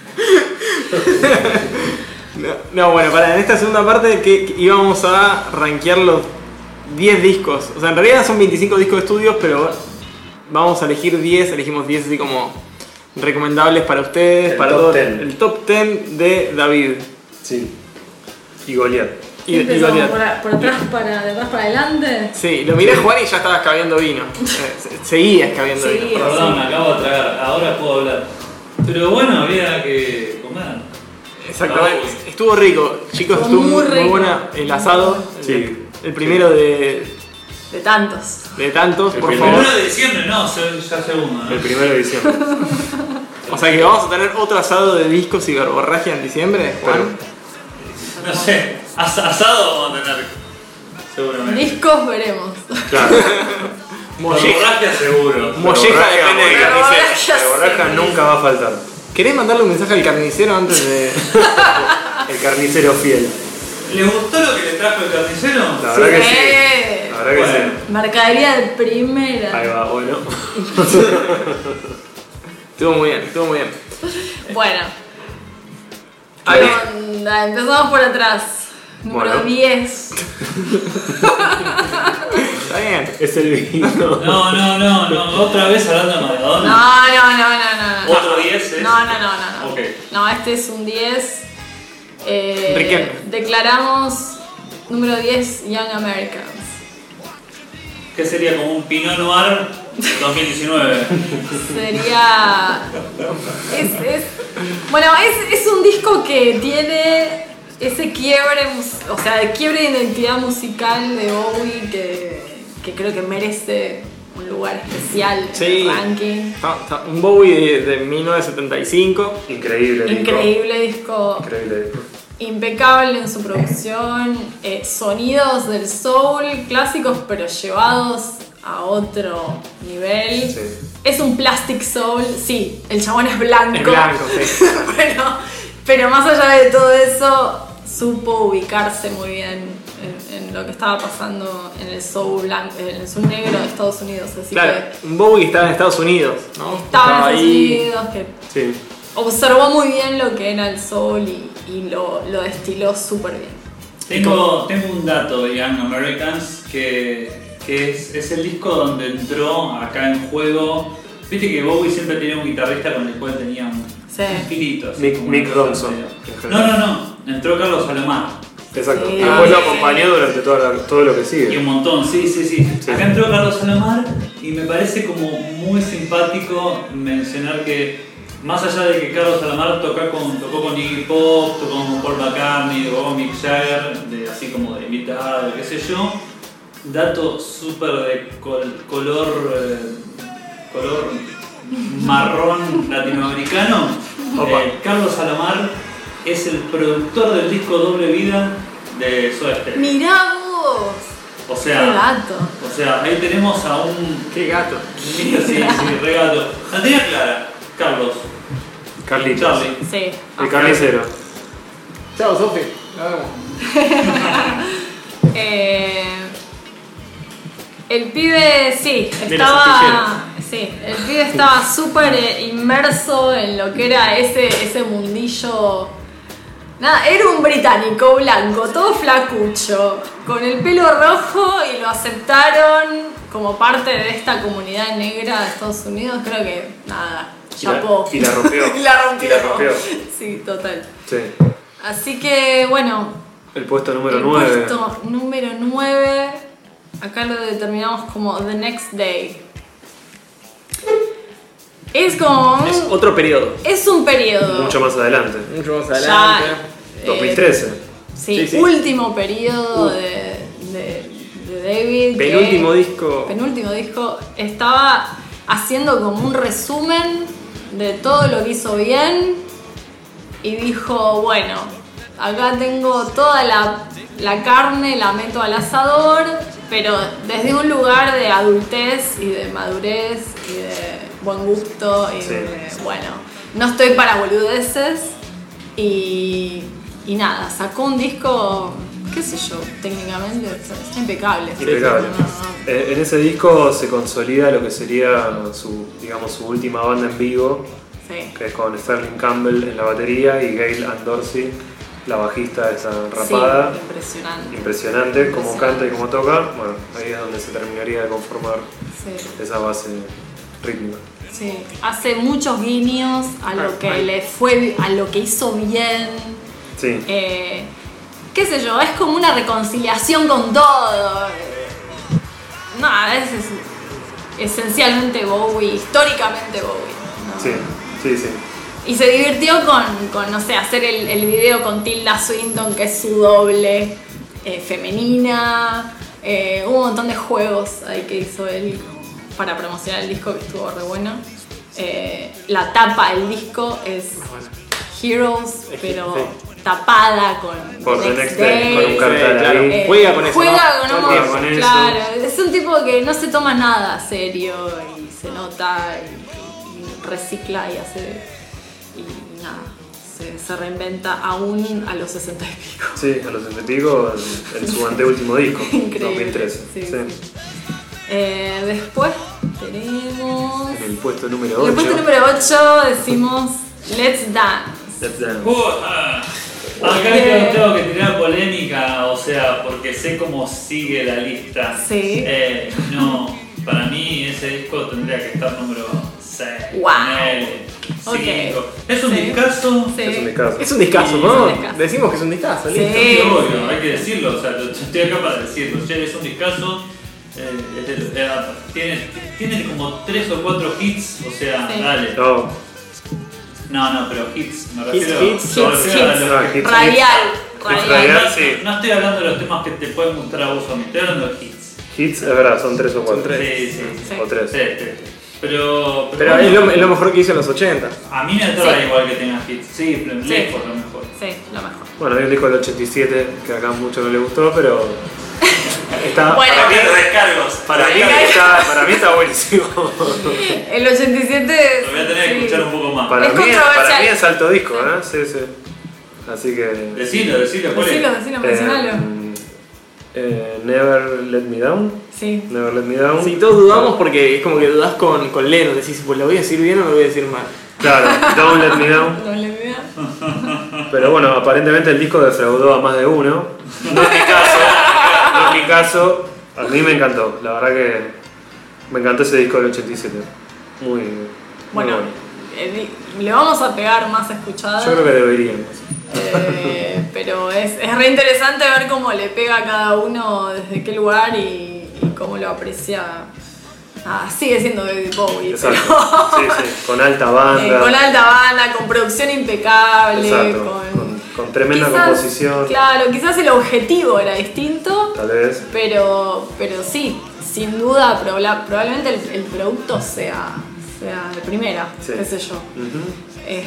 No, bueno, en esta segunda parte que íbamos a rankear los 10 discos. O sea, en realidad son 25 discos de estudios, pero vamos a elegir 10, elegimos 10 así como recomendables para ustedes, El para top todo 10. el top 10 de David. Sí. Y Goliat. Y Empezamos Goliat. por atrás de atrás para adelante. Sí, lo miré a Juan y ya estaba escabeando vino. Seguía escabeando Sí. vino. Perdón, me acabo de tragar, ahora puedo hablar. Pero bueno, había que comer. Exactamente. Estuvo rico, chicos, Estuvo estuvo muy muy rico. buena el asado. Sí. El primero de De tantos. tantos, El por primero. favor. 1 de diciembre, no, ya segundo, El ¿no? 1 de diciembre. O sea que vamos a tener otro asado de discos y verborragia en diciembre, Juan. No sé, asado vamos a tener. Seguramente. Discos veremos. Claro. Molleja, Borragia seguro. molleja depende del carnicero. Verborragia La borraja sí. nunca va a faltar. ¿Querés mandarle un mensaje al carnicero antes de...? El carnicero fiel. ¿Le gustó lo que le trajo el carnicero? La verdad que sí. Eh, La verdad que Bueno. Mercadería de sí. Ahí primera. va, bueno. Estuvo muy bien, estuvo muy bien. Bueno. A ver. ¿Qué onda? Empezamos por atrás. Número Bueno. 10. Está bien. Es el vino. No, otra vez hablando de No, Maradona. no. ¿Otro 10 es? No. Ok. No, este es un 10. Riquelme. declaramos número 10 Young Americans. Que sería como un Pinot Noir 2019. Sería. Bueno, es un disco que tiene ese quiebre, o sea, de quiebre de identidad musical de Bowie que creo que merece un lugar especial en el ranking. Un Bowie de 1975. Increíble disco. Increíble disco. Increíble disco. Impecable en su producción, sonidos del soul clásicos pero llevados a otro nivel. Sí. Es un plastic soul, sí, el chabón es blanco. Es blanco, sí. pero más allá de todo eso, supo ubicarse muy bien en lo que estaba pasando en el soul blanco, en el soul negro de Estados Unidos. Así Claro, un Bowie que estaba en Estados Unidos, ¿no? estaba en Estados Unidos, que Sí. observó muy bien lo que era el soul y lo destiló súper bien. Tengo un dato de Young Americans que es el disco donde entró acá en juego. Viste que Bowie siempre tenía un guitarrista con el cual tenía un filito. así como Mick una cosa Ronson. medio- No. Entró Carlos Salomar. Exacto. Sí. Después lo acompañó durante todo lo que Y sigue. un montón, sí. Acá entró Carlos Salomar y me parece como muy simpático mencionar que más allá de que Carlos Salomar tocó con Iggy Pop, tocó con Paul McCartney, tocó con Mick Jagger, así como de invitado, qué sé yo, dato súper de color marrón latinoamericano, Carlos Salomar es el productor del disco Doble Vida de Soda Stereo. ¡Mirá vos! O ¡Qué sea, gato! ahí tenemos a un... Qué gato. Sí, re gato. La tenía clara, Carlos. Carlitos. Charlie. Sí. El carnicero. Chao, Sofi. Nos vemos. El pibe, sí, el pibe estaba súper inmerso en lo que era ese mundillo. Nada, era un británico blanco, todo flacucho, con el pelo rojo y lo aceptaron como parte de esta comunidad negra de Estados Unidos. Creo que, nada, chapó. Y la rompió. Y la rompió. Y la rompió. Sí, total. Sí. Así que, bueno, El puesto número el 9. puesto número 9, acá lo determinamos como The Next Day. Es como Es otro periodo. es un periodo. Mucho más adelante. Mucho más Ya, adelante. 2013. Sí, Sí. último periodo de David. que- Penúltimo disco. Penúltimo disco. Estaba haciendo como un resumen de todo lo que hizo bien. Y dijo, bueno, acá tengo toda la carne, la meto al asador, pero desde un lugar de adultez y de madurez y de buen gusto y Sí. bueno, no estoy para boludeces y nada, sacó un disco, qué sé yo, técnicamente está impecable. Impecable. No. En ese disco se consolida lo que sería su última banda en vivo, Sí. que es con Sterling Campbell en la batería y Gail Ann Dorsey, la bajista esa rapada. Sí, impresionante. Impresionante cómo canta y cómo toca. Bueno, ahí es donde se terminaría de conformar Sí. esa base rítmica. Sí, hace muchos guiños a lo que le fue, a lo que hizo bien. Sí. Qué sé yo, es como una reconciliación con todo. Nada, es esencialmente Bowie, históricamente Bowie. ¿no? Sí. Y se divirtió con no sé, hacer el video con Tilda Swinton, que es su doble femenina. Hubo un montón de juegos ahí que hizo él para promocionar el disco, que estuvo re bueno. La tapa del disco es Heroes, pero tapada Por The The Next Day, con un Sí, cartel claro. ahí. Juega con eso, Juega ¿no? con, Juega con eso. claro, es un tipo que no se toma nada serio y se nota y recicla y hace y nada, se reinventa aún a los 60 y pico. Sí, a los 60 y pico en su anteúltimo disco, Increíble. 2013. Sí, Sí. sí. Después tenemos En el puesto número en 8. el puesto número 8 decimos Let's Dance. Let's Dance. Acá tengo que tirar polémica, o sea, porque sé cómo sigue la lista. Sí. No, para mí ese disco tendría que estar número 6. Wow. Ok. 5. Es un Sí. discazo. Sí. Es un discazo. Es un discazo, Sí, ¿no? es un discazo. Decimos que es un discazo, Sí. listo. Sí, obvio, hay que decirlo, o sea, yo estoy acá para decirlo. Cher es un discazo, tiene como 3 o 4 hits, o sea, Sí. dale. No, pero hits, me refiero hits, me hits, refiero a hits. los No, que- hits. Radial. radial. Sí. No estoy hablando de los temas que te pueden mostrar a vos o a mí, estoy hablando de hits. Hits, es verdad, son 3 o 4. Son 3. Sí, sí, Sí. O 3. sí, sí. Pero Pero es lo mejor que hizo en los 80. a mí me atrae Sí. igual que tenga hits, sí, pero Sí. lejos lo mejor. Sí, lo mejor. Bueno, hay un disco del 87 que acá mucho no le gustó, pero está, Bueno. Para mí los descargos, para mí está buenísimo. El 87. Lo voy a tener que sí. escuchar un poco más. Para Es mí controversial. es alto disco, ¿eh? Sí, sí. Así que... Decilo, ¿cuál es? Decilo, mencionalo. Never Let Me Down. Sí. Never Let Me Down. Sí, todos dudamos porque es como que dudás con Lennon. Decís, pues lo voy a decir bien o lo voy a decir mal. Claro, Don't Let Me Down. No le vea. Pero bueno, aparentemente el disco defraudó a más de uno. No es mi caso. A mí me encantó. La verdad que me encantó ese disco del 87. Muy Bueno, bueno. le vamos a pegar más escuchadas. Yo creo que deberíamos. Pero es re interesante ver cómo le pega a cada uno desde qué lugar y cómo lo aprecia. Sigue siendo David Bowie, Exacto. pero Sí, sí. Con alta banda. con alta banda, con producción impecable, Exacto. Con tremenda quizás, composición. Claro, quizás el objetivo era distinto, Tal vez. pero sí, sin duda probablemente el producto sea de primera, Sí. qué sé yo. Ujú.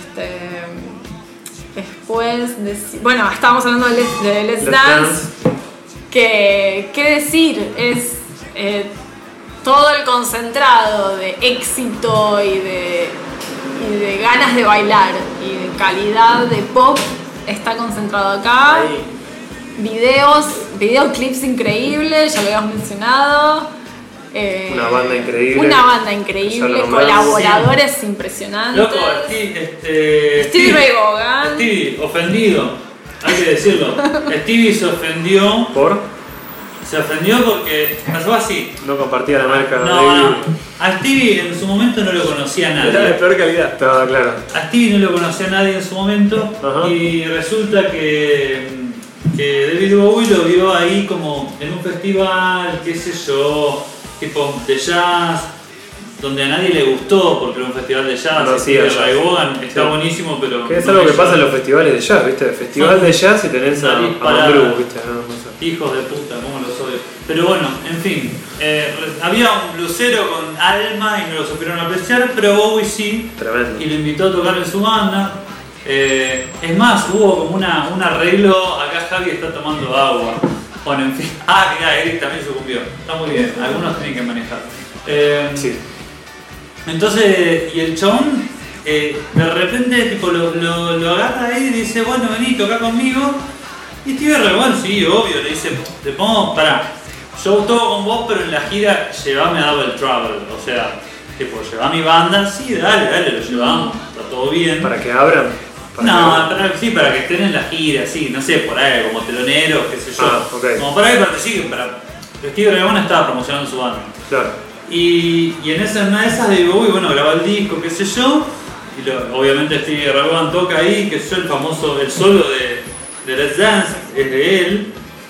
Después, bueno, estábamos hablando de Let's Let's Dance, que qué decir, es todo el concentrado de éxito y de ganas de bailar y de calidad de pop está concentrado acá. Ahí. Videoclips increíbles, ya lo habíamos mencionado. Una banda increíble. Una banda increíble, Ya lo nombramos. colaboradores impresionantes. Loco, Stevie Ray Vaughan. Stevie, ofendido, hay que decirlo. Stevie se ofendió porque pasó así. No compartía la marca. No. A Stevie en su momento no lo conocía Era de nadie. peor calidad. Estaba claro. A Stevie no lo conocía nadie en su momento. Ajá. Y resulta que David Bowie lo vio ahí como en un festival, qué sé yo, tipo de jazz, donde a nadie le gustó porque era un festival de jazz. No, sí, Stevie jazz. Ray Vaughan está Sí. buenísimo, pero Que es no algo que me pasa en llama. los festivales de jazz, ¿viste? Festival de jazz y tenés a Salís para- Mambrú, ¿viste? No sé. Hijos de puta, cómo los odio. Pero bueno, en fin, había un blusero con alma y no lo supieron apreciar, pero Bowie sí, Tremendo. y lo invitó a tocar en su banda. Es más, hubo como un arreglo, acá Javi está tomando agua. Bueno, en fin. Mirá, Eric también sucumbió. Está muy bien, algunos tienen que manejar. Sí. Entonces, y el chabón de repente tipo lo agarra ahí y dice, bueno, vení, toca conmigo. Y Stevie Ray Vaughan, sí, obvio, le dice, te pongo, pará, yo toco con vos, pero en la gira llevame a Double Trouble. O sea, tipo, lleva a mi banda, sí, dale, lo llevamos, está todo bien. ¿Para que abran? Para que estén en la gira, sí, no sé, por ahí, como teloneros, qué sé yo. Ok. Como para que participen, Stevie Ray Vaughan estaba promocionando su banda. Claro. Y en una de esas de Bowie, bueno, graba el disco, qué sé yo, y obviamente Stevie Ray Vaughan toca ahí, qué sé yo, el solo de Let's Dance es de él,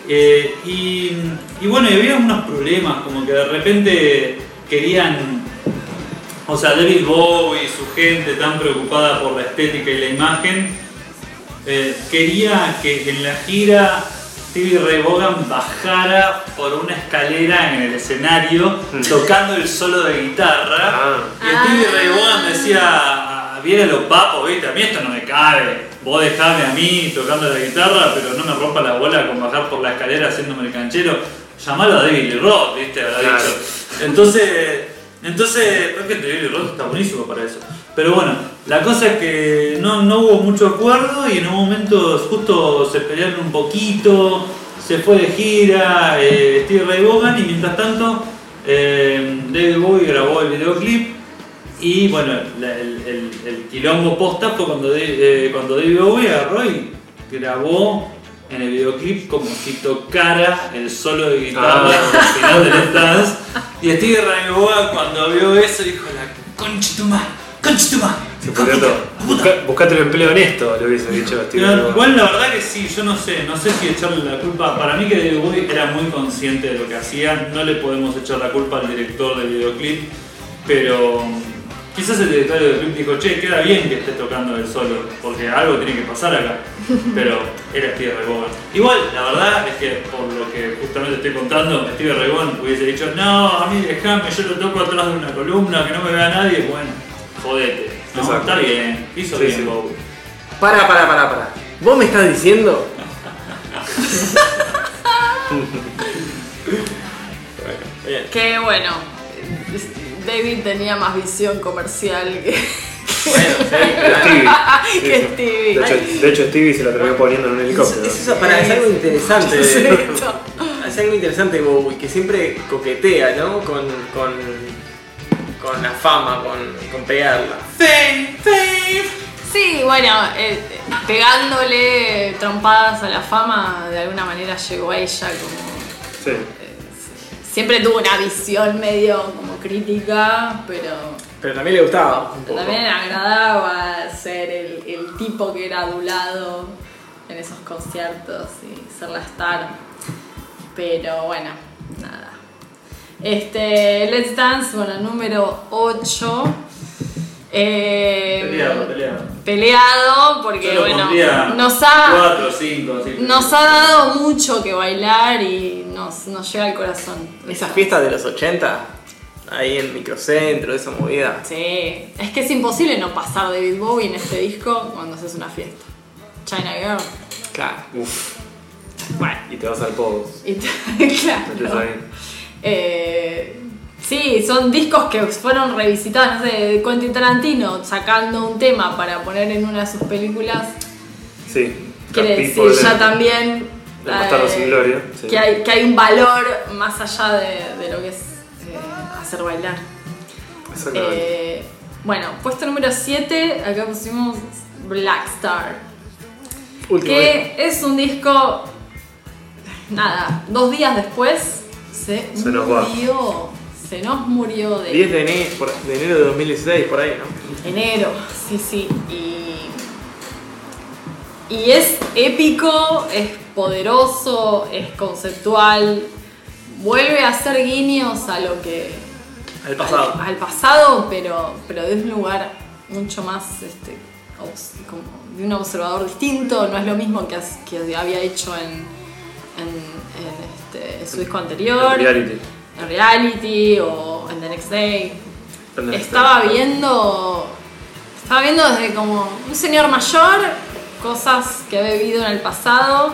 y bueno, y había unos problemas, como que de repente querían, o sea, David Bowie y su gente tan preocupada por la estética y la imagen, quería que en la gira Stevie Ray Vaughan bajara por una escalera en el escenario tocando el solo de guitarra. Y Stevie Ray Vaughan decía, viene los papos, ¿viste? A mí esto no me cabe. Vos dejame a mí tocando la guitarra, pero no me rompa la bola con bajar por la escalera haciéndome el canchero. Llamalo a David Lee Roth, ¿viste? Habrá Claro. dicho. Entonces, es que David Lee Roth está buenísimo para eso. Pero bueno, la cosa es que no hubo mucho acuerdo y en un momento justo se pelearon un poquito, se fue de gira Stevie Ray Vaughan y mientras tanto David Bowie grabó el videoclip y bueno, el quilombo posta fue cuando David Bowie agarró y grabó en el videoclip como si tocara el solo de guitarra al final de Let's Dance y Stevie Ray Vaughan cuando vio eso dijo, la concha de tu madre, ¡Conchituma! Se pudrió todo. Buscate un empleo en esto, le hubiese dicho a Steve No, Ray Vaughan. igual la verdad que sí, yo no sé si echarle la culpa. Para mí que David Bowie era muy consciente de lo que hacía, no le podemos echar la culpa al director del videoclip, pero quizás el director del videoclip dijo, che, queda bien que esté tocando el solo, porque algo tiene que pasar acá, pero era Steve Ray Vaughan. Igual, la verdad es que por lo que justamente estoy contando, Steve Ray Vaughan hubiese dicho, no, a mí dejame, yo lo toco atrás de una columna, que no me vea nadie, bueno, jodete. No, Exacto. está bien, hizo Sí, bien sí. Bowie. Para. ¿Vos me estás diciendo? Bueno, bien. Que bueno, David tenía más visión comercial que, Bueno, sí, que Stevie. De hecho, Stevie se la terminó poniendo en un helicóptero. es algo interesante. Sí, esto. Es algo interesante Bowie, que siempre coquetea, ¿no? Con la fama, con pegarla. Sí, bueno, pegándole trompadas a la fama, de alguna manera llegó a ella como... Sí. Siempre tuvo una visión medio como crítica, pero también le gustaba un poco. también agradaba ser el tipo que era adulado en esos conciertos y ser la star. Pero bueno, nada. Let's Dance, bueno, número 8. Peleado, porque Yo lo bueno, pondría nos ha 4, 5, así. nos ha dado mucho que bailar y nos llega al corazón. Esas fiestas de los 80, ahí en Microcentro, esa movida. Sí, es que es imposible no pasar David Bowie en este disco cuando haces una fiesta. China Girl. Claro. Uf. Bueno, Y te vas al pogo. Metes claro. ahí. Sí, son discos que fueron revisitados, no sé, de Quentin Tarantino sacando un tema para poner en una de sus películas. Sí. Quiere People decir ya de- también de Bastardos sin Gloria. Sí. que hay un valor más allá de lo que es hacer bailar. Exactamente. Bueno, puesto número 7, acá pusimos Black Star. Último. Que es un disco, nada, 2 días después se nos va. murió. Se nos murió de 10 de enero de 2016, por ahí, ¿no? enero, sí. Y es épico, es poderoso, es conceptual. Vuelve a hacer guiños a lo que. Al pasado. Al pasado, pero de un lugar mucho más como de un observador distinto. No es lo mismo que había hecho en su disco anterior. En Reality. En Reality o en The Next Day. En The Next Estaba Day. viendo desde como un señor mayor cosas que ha vivido en el pasado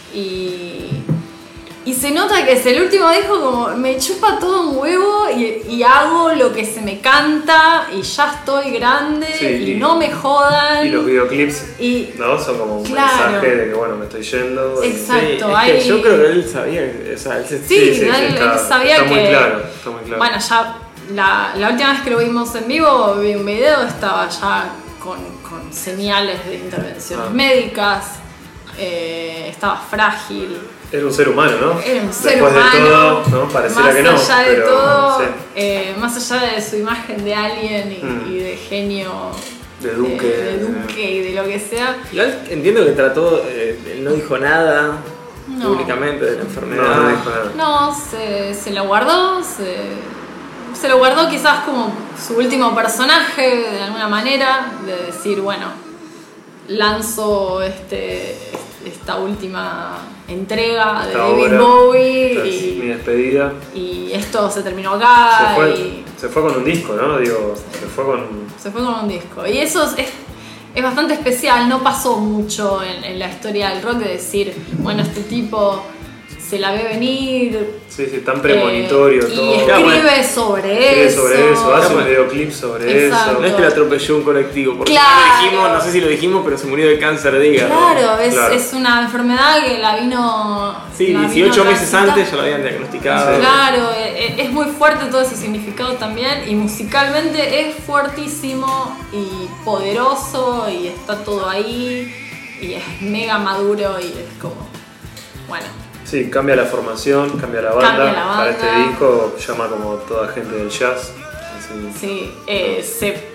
y se nota que es el último disco como me chupa todo un huevo y hago lo que se me canta y ya estoy grande Sí, y no me jodan. Y los videoclips, Y- ¿no? Son como un Claro. mensaje de que, bueno, me estoy yendo. y- Exacto. Sí, es que hay- yo creo que él sabía, o sea, él se- Sí, él sabía está muy que- claro, está muy claro. Bueno, ya la última vez que lo vimos en vivo, vi un video, estaba ya con señales de intervenciones Ah. médicas, estaba frágil. Era un ser humano, ¿no? Era un ser Después humano. de todo, ¿no? Pareciera más que no. allá de pero, todo, sí. más allá de su imagen de alien y de genio, De Duque. de Duque y de lo que sea. Igual entiendo que trató, él no dijo nada No. públicamente de la enfermedad. No dijo nada. No, se lo guardó, se lo guardó quizás como su último personaje de alguna manera, de decir, bueno, lanzo esta última entrega de Esta David obra, Bowie esta es mi despedida. y esto se terminó acá Se fue con un disco, ¿no? Digo, se fue con un disco. Y eso es bastante especial, no pasó mucho en la historia del rock de decir, bueno, este tipo se la ve venir. Sí, tan premonitorio y todo. escribe sobre eso. Hace un videoclip sobre Exacto. No es que lo atropelló un colectivo, porque Claro. no dijimos, no sé si lo dijimos, pero se murió de cáncer de hígado. Claro, Claro. es una enfermedad que la vino. Sí, la 18 vino meses transitando. antes ya lo habían diagnosticado. Sí. Claro, es muy fuerte todo ese significado también y musicalmente es fuertísimo y poderoso y está todo ahí y es mega maduro y es como, bueno, Sí, cambia la formación, cambia la banda. Cambia la Para banda. este disco llama como toda gente del jazz. Así. sí, se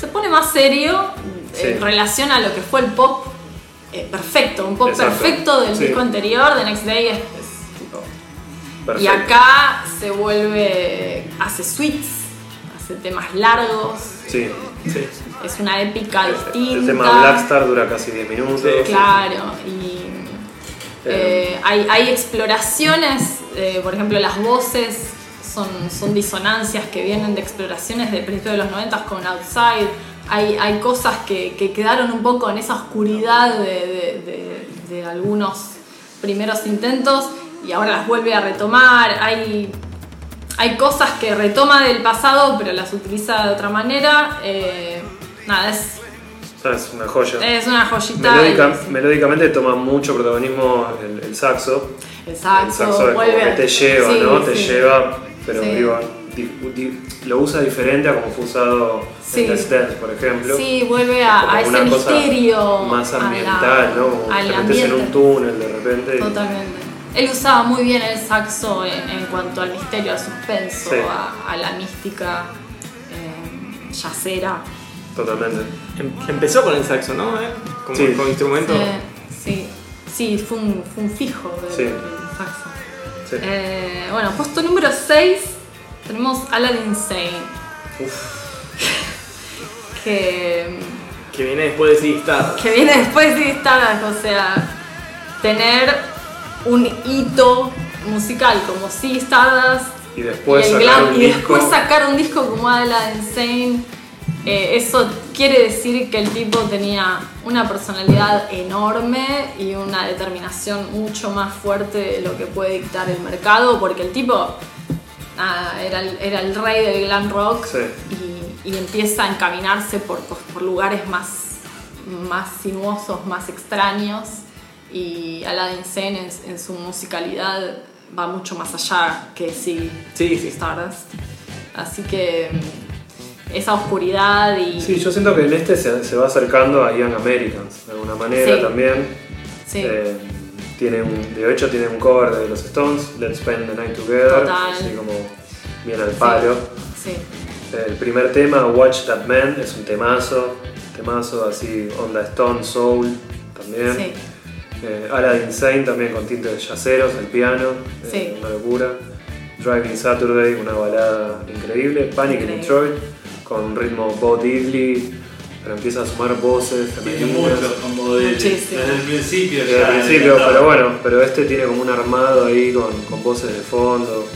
se pone más serio en relación a lo que fue el pop perfecto, un pop perfecto del disco anterior. The Next Day es tipo... Perfecto. Y acá se vuelve, hace suites, hace temas largos. Sí. Es una épica distinta. El tema Blackstar dura casi 10 minutos. Claro, y hay exploraciones, por ejemplo, las voces son disonancias que vienen de exploraciones del principio de los 90 con Outside. Hay cosas que quedaron un poco en esa oscuridad de algunos primeros intentos y ahora las vuelve a retomar. Hay cosas que retoma del pasado pero las utiliza de otra manera. Es una joya. Es una joyita. Melódicamente toma mucho protagonismo el saxo. El saxo es como que te lleva, ¿no? Te lleva, pero digo, lo usa diferente a como fue usado en Let's Dance, por ejemplo. Sí, vuelve a ese misterio. Más ambiental, ¿no? Como te metes en un túnel de repente. Totalmente. Él usaba muy bien el saxo en cuanto al misterio, al suspenso, a la mística jazzera. Totalmente. Empezó con el saxo, ¿no? Como instrumento. Sí, fue un fijo del saxo. Sí. Bueno, puesto número 6 tenemos Aladdin Sane. que viene después de Ziggy Stardust. Que viene después de Ziggy Stardust, o sea, tener un hito musical como Ziggy Stardust y después sacar un disco como Aladdin Sane. Eso quiere decir que el tipo tenía una personalidad enorme y una determinación mucho más fuerte de lo que puede dictar el mercado, porque el tipo era el rey del glam rock y empieza a encaminarse por lugares más sinuosos, más extraños, y Aladdin Sane en su musicalidad va mucho más allá que Ziggy Stardust. Así que esa oscuridad y... Sí, yo siento que en este se va acercando a Young Americans de alguna manera también. Sí. De hecho tiene un cover de los Stones, Let's Spend the Night Together. Total. Así como bien al palo. Sí. El primer tema, Watch That Man, es un temazo así, onda Stone Soul también. Sí. Aladdin Sane también con tintes jazzeros, el piano, una locura. Driving Saturday, una balada increíble. Panic in Detroit, con ritmo Bo Diddley, pero empieza a sumar voces tiene femeninas. mucho con Bo Diddley desde el principio. Pero bueno, pero este tiene como un armado ahí con voces de fondo.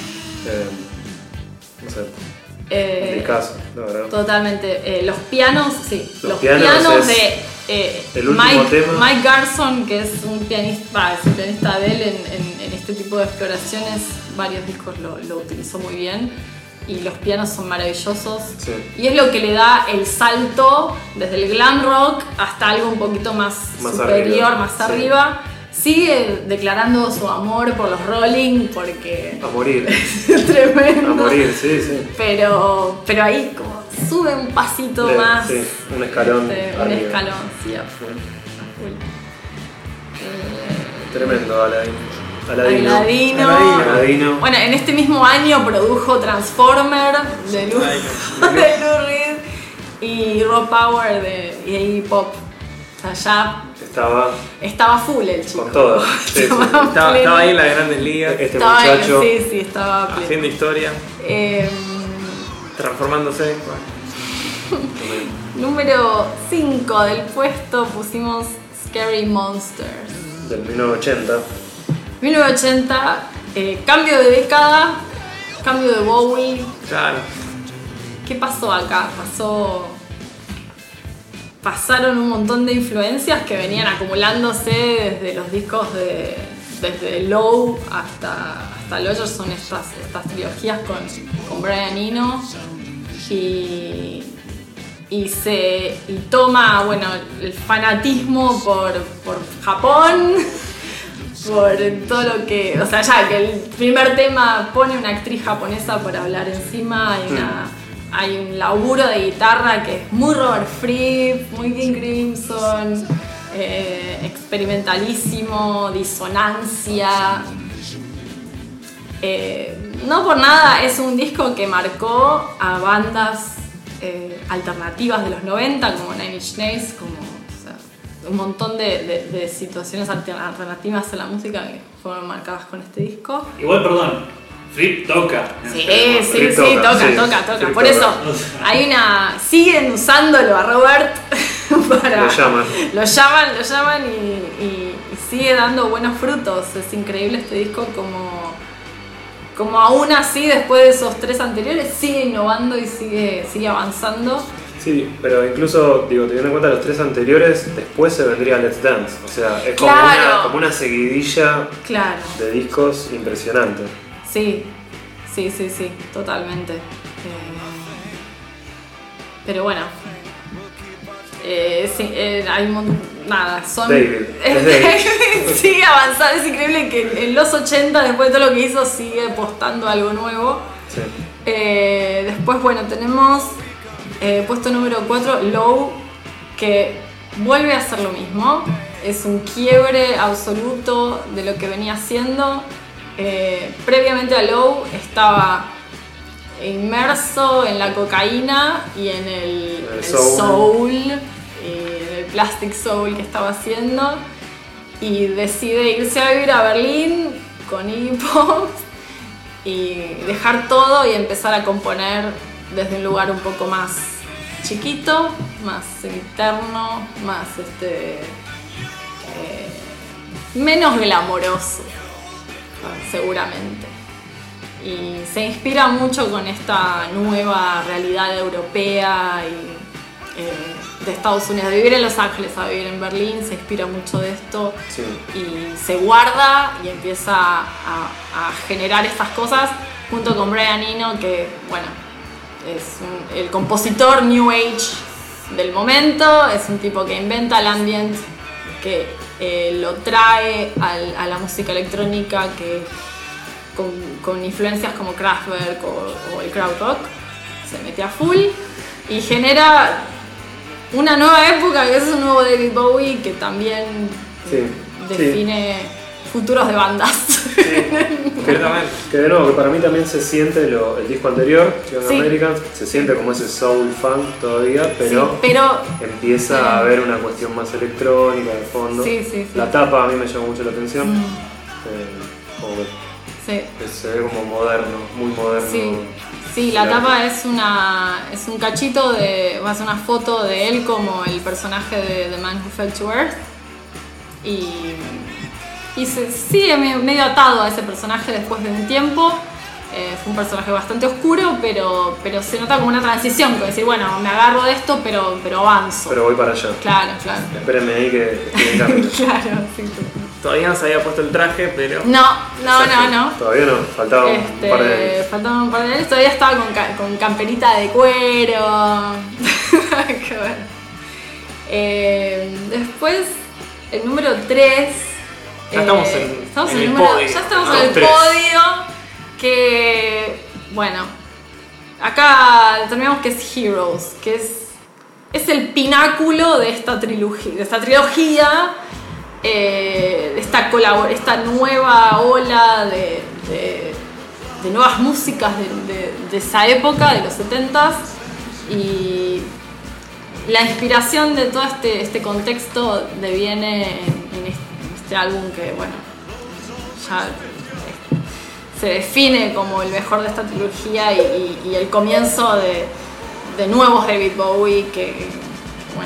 No sé, el caso, la verdad. Totalmente. Los pianos, los pianos de el último tema. Mike Garson, que es un pianista de él en este tipo de exploraciones, varios discos lo utilizó muy bien. Y los pianos son maravillosos. Y es lo que le da el salto desde el glam rock hasta algo un poquito más superior, más arriba. Sigue declarando su amor por los Rolling porque... A morir. Es tremendo. A morir, sí. Pero ahí como sube un pasito más. Sí, un escalón. Un escalón, sí. Tremendo, Aladino. Bueno, en este mismo año produjo Transformer de Lou Reed y Raw Power de Iggy Pop. O sea, ya estaba full el chico. Con todo. Estaba ahí en las grandes ligas. Muchacho. Estaba haciendo historia. Transformándose. Número 5 del puesto pusimos Scary Monsters. Del 1980. 1980, cambio de década, cambio de Bowie. Claro. ¿Qué pasó acá? Pasaron un montón de influencias que venían acumulándose desde los discos desde Low hasta Lodgers, son estas trilogías con Brian Eno y toma, bueno, el fanatismo por Japón, por todo lo que, o sea, ya que el primer tema pone una actriz japonesa por hablar encima, hay un laburo de guitarra que es muy Robert Fripp, muy King Crimson, experimentalísimo, disonancia. No por nada es un disco que marcó a bandas alternativas de los 90, como Nine Inch Nails, como o sea, un montón de situaciones alternativas en la música que fueron marcadas con este disco. Igual, perdón, Fripp toca. Sí, Fripp toca. Fripp Por toca. eso hay una. Siguen usándolo a Robert para. Lo llaman y sigue dando buenos frutos. Es increíble este disco como aún así, después de esos 3 anteriores, sigue innovando y sigue avanzando. Sí, pero incluso, digo, teniendo en cuenta los 3 anteriores, después se vendría Let's Dance. O sea, es como una seguidilla Claro. de discos impresionante. Sí, totalmente. Pero bueno. Hay un montón. Nada, son. David. Es David. Sigue avanzando, es increíble que en los 80, después de todo lo que hizo, sigue apostando a algo nuevo. Sí. Después, bueno, tenemos puesto número 4, Low, que vuelve a hacer lo mismo. Es un quiebre absoluto de lo que venía haciendo. Previamente a Low estaba inmerso en la cocaína y en el soul, y en el plastic soul que estaba haciendo, y decide irse a vivir a Berlín con Iggy Pop y dejar todo y empezar a componer desde un lugar un poco más chiquito, más interno, más menos glamoroso, seguramente. Y se inspira mucho con esta nueva realidad europea y de Estados Unidos, de vivir en Los Ángeles a vivir en Berlín. Se inspira mucho de esto. Sí. Y se guarda y empieza a generar estas cosas junto con Brian Eno, que bueno, es el compositor New Age del momento. Es un tipo que inventa el ambient, que lo trae a la música electrónica, que con influencias como Kraftwerk o el krautrock, se mete a full y genera una nueva época, que es un nuevo David Bowie, que también define futuros de bandas. Sí, completamente. Que de nuevo, que para mí también se siente el disco anterior, Young Sí. Americans, se siente como ese soul funk todavía, pero, Sí, pero empieza a haber una cuestión más electrónica de fondo. Sí. La tapa a mí me llamó mucho la atención. Como que Sí. se ve como moderno, muy moderno. Sí, la tapa es un cachito es una foto de él como el personaje de The Man Who Fell to Earth, y se sigue medio atado a ese personaje después de un tiempo. Fue un personaje bastante oscuro, pero se nota como una transición, como decir, bueno, me agarro de esto, pero avanzo. Pero voy para allá. Claro. Espérenme ahí que estoy en cambio. Claro, sí. Todavía no se había puesto el traje, pero. No. Todavía no, faltaba un par de años. Faltaban un par de años, todavía estaba con camperita de cuero. Qué bueno. Después, el número 3. Ya estamos en el podio. Ya estamos ¿no? en el podio. Que, bueno, acá determinamos que es Heroes, que es el pináculo de esta trilogía. Esta nueva ola de nuevas músicas de esa época, de los 70s, y la inspiración de todo este contexto deviene en este álbum que, bueno, ya se define como el mejor de esta trilogía y el comienzo de nuevos David Bowie, que, bueno,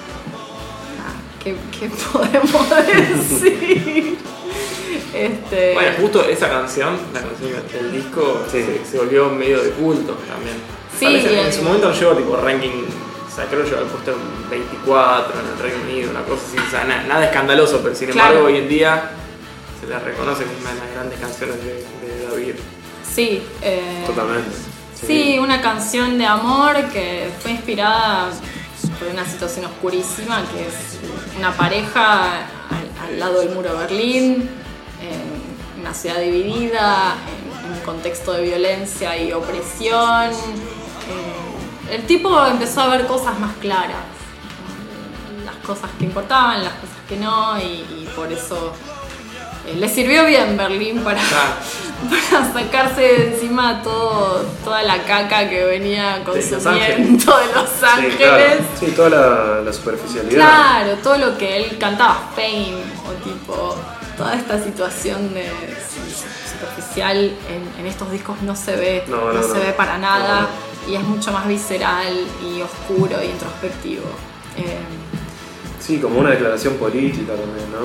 ¿qué podemos decir? Bueno, justo esa canción, la canción del disco, se volvió medio de culto también. Sí, parece, en su momento lo llevó tipo ranking, o sea, creo que llevó el puesto 24 en el Reino Unido, una cosa así, o sea, nada escandaloso, pero sin embargo hoy en día se la reconoce como una de las grandes canciones de David. Sí, totalmente. Sí, una canción de amor que fue inspirada por una situación oscurísima, que es una pareja al lado del muro de Berlín, en una ciudad dividida, en un contexto de violencia y opresión. El tipo empezó a ver cosas más claras, las cosas que importaban, las cosas que no, y por eso le sirvió bien Berlín para sacarse de encima toda la caca que venía Los consumiendo de Los Sí, Ángeles. claro. Sí, toda la superficialidad. Claro, todo lo que él cantaba, Fame, o tipo, toda esta situación de superficial en estos discos no se ve, no se ve para nada, y es mucho más visceral y oscuro y introspectivo. Sí, como una declaración política también, ¿no?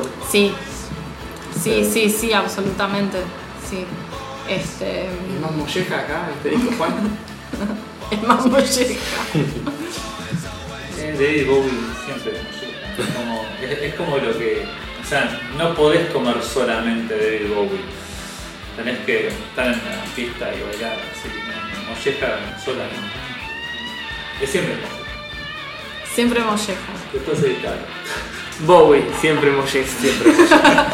Sí, absolutamente, sí. ¿Es más molleja acá este disco, Juan? Es más molleja. David Bowie siempre es como lo que. O sea, no podés comer solamente David Bowie. Tenés que estar en la pista y bailar, así que molleja sola no. Es siempre molleja. Siempre molleja. Después editar. Bowie, siempre molleja. Siempre molleja.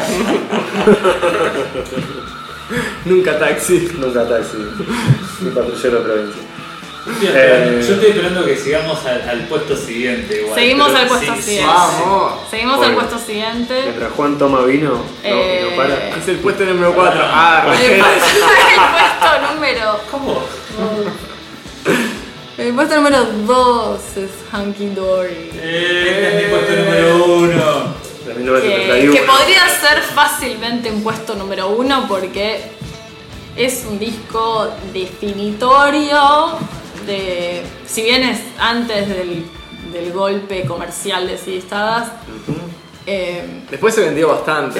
Nunca taxi. Nunca taxi. Mi patrullero de provincia. Yo estoy esperando que sigamos al puesto siguiente. Igual. Seguimos Pero al puesto siguiente. Vamos. Seguimos al puesto siguiente. Mientras Juan toma vino, no para. Es el puesto número 4. El puesto número. ¿Cómo? El puesto número 2 es Hunky Dory. Es mi puesto número 1. De 1971. Que podría ser fácilmente un puesto número 1 porque es un disco definitorio de. Si bien es antes del golpe comercial de CD Stardust, Después se vendió bastante.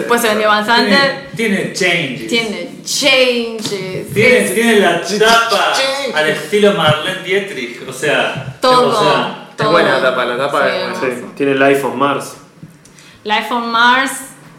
Tiene changes. Tiene changes. Tiene la tapa al estilo Marlene Dietrich. O sea, Todo. O sea, Es buena la tapa es buena. Sí, tiene Life on Mars. Life on Mars,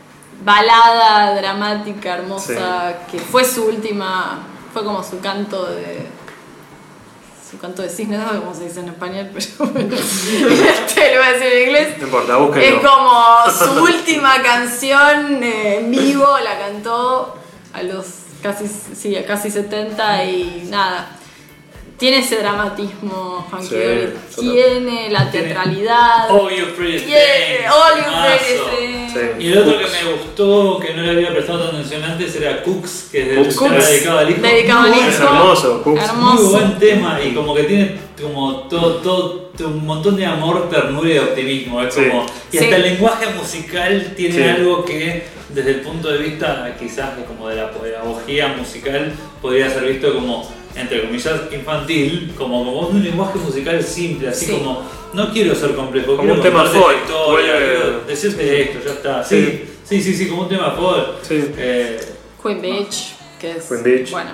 balada dramática, hermosa, que fue su última, fue como su canto de cisne, no sé cómo se dice en español, pero bueno, lo voy a decir en inglés. No importa, búsquenlo. Es como su última canción en vivo, la cantó a los casi 70 y nada. Tiene ese dramatismo, Hunky Sí, Dory, total. tiene la teatralidad, All You Pretty tiene All You Pretty Mazo. Things. Sí. Y el otro que me gustó, que no le había prestado tanta atención antes, era Cooks, que es Cooks. dedicado al hijo. Dedicado al Muy hijo. Es bueno. hermoso, Cooks. Hermoso. Muy buen tema y como que tiene como todo un montón de amor, ternura y optimismo. Es Sí. como, y Sí. hasta el lenguaje musical tiene Sí. algo que desde el punto de vista quizás de como de la pedagogía musical podría ser visto como, entre comillas, infantil, como un lenguaje musical simple, así Sí. como no quiero ser complejo, Como quiero un tema contarte folk, esta historia, vuelve- quiero decirte esto, ya está. Sí, como un tema folk. Sí. Queen Beach, que es. Queen Beach. Bueno,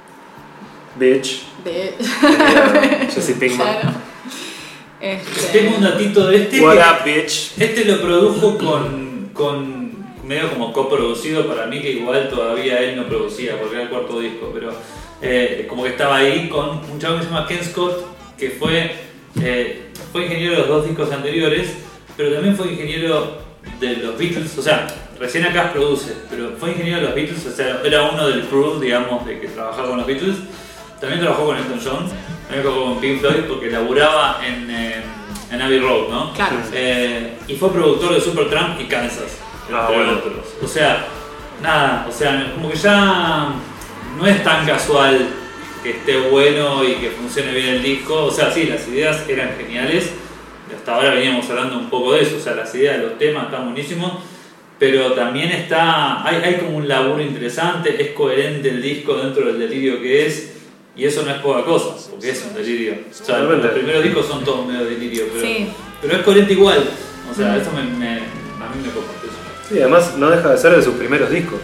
Bitch. de. Jesse Pinkman. Claro. Tengo un datito de este. What que- up, bitch? Este lo produjo con medio como coproducido para mí, que igual todavía él no producía porque era el cuarto disco, pero como que estaba ahí con un chavo que se llama Ken Scott, que fue ingeniero de los dos discos anteriores, pero también fue ingeniero de los Beatles, o sea, recién acá produce, pero fue ingeniero de los Beatles, o sea, era uno del crew, digamos, de que trabajaba con los Beatles. También trabajó con Elton John, también trabajó con Pink Floyd porque laburaba en Abbey Road, ¿no? Claro. Y fue productor de Supertramp y Kansas, entre bueno. otros. O sea, nada, o sea, como que ya no es tan casual que esté bueno y que funcione bien el disco. O sea, sí, las ideas eran geniales. Hasta ahora veníamos hablando un poco de eso, o sea, las ideas de los temas están buenísimos. Pero también hay como un laburo interesante, es coherente el disco dentro del delirio que es. Y eso no es poca cosa, porque es un delirio. O sea, Totalmente. los primeros discos son todos medio delirio, Sí. pero es coherente igual. O sea, eso a mí me copa. Sí, además no deja de ser de sus primeros discos.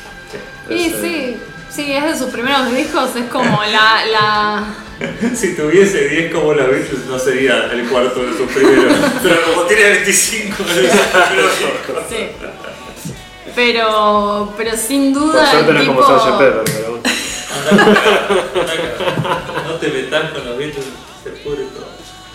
Y sí, es de sus primeros discos, es como la Si tuviese 10 como los Beatles, no sería el cuarto de sus primeros. Pero como tiene 25, sí. Pero sin Por duda suerte el no es tipo, como Sgt. Pepper, pero bueno. no te metas con los Beatles, se pudre todo.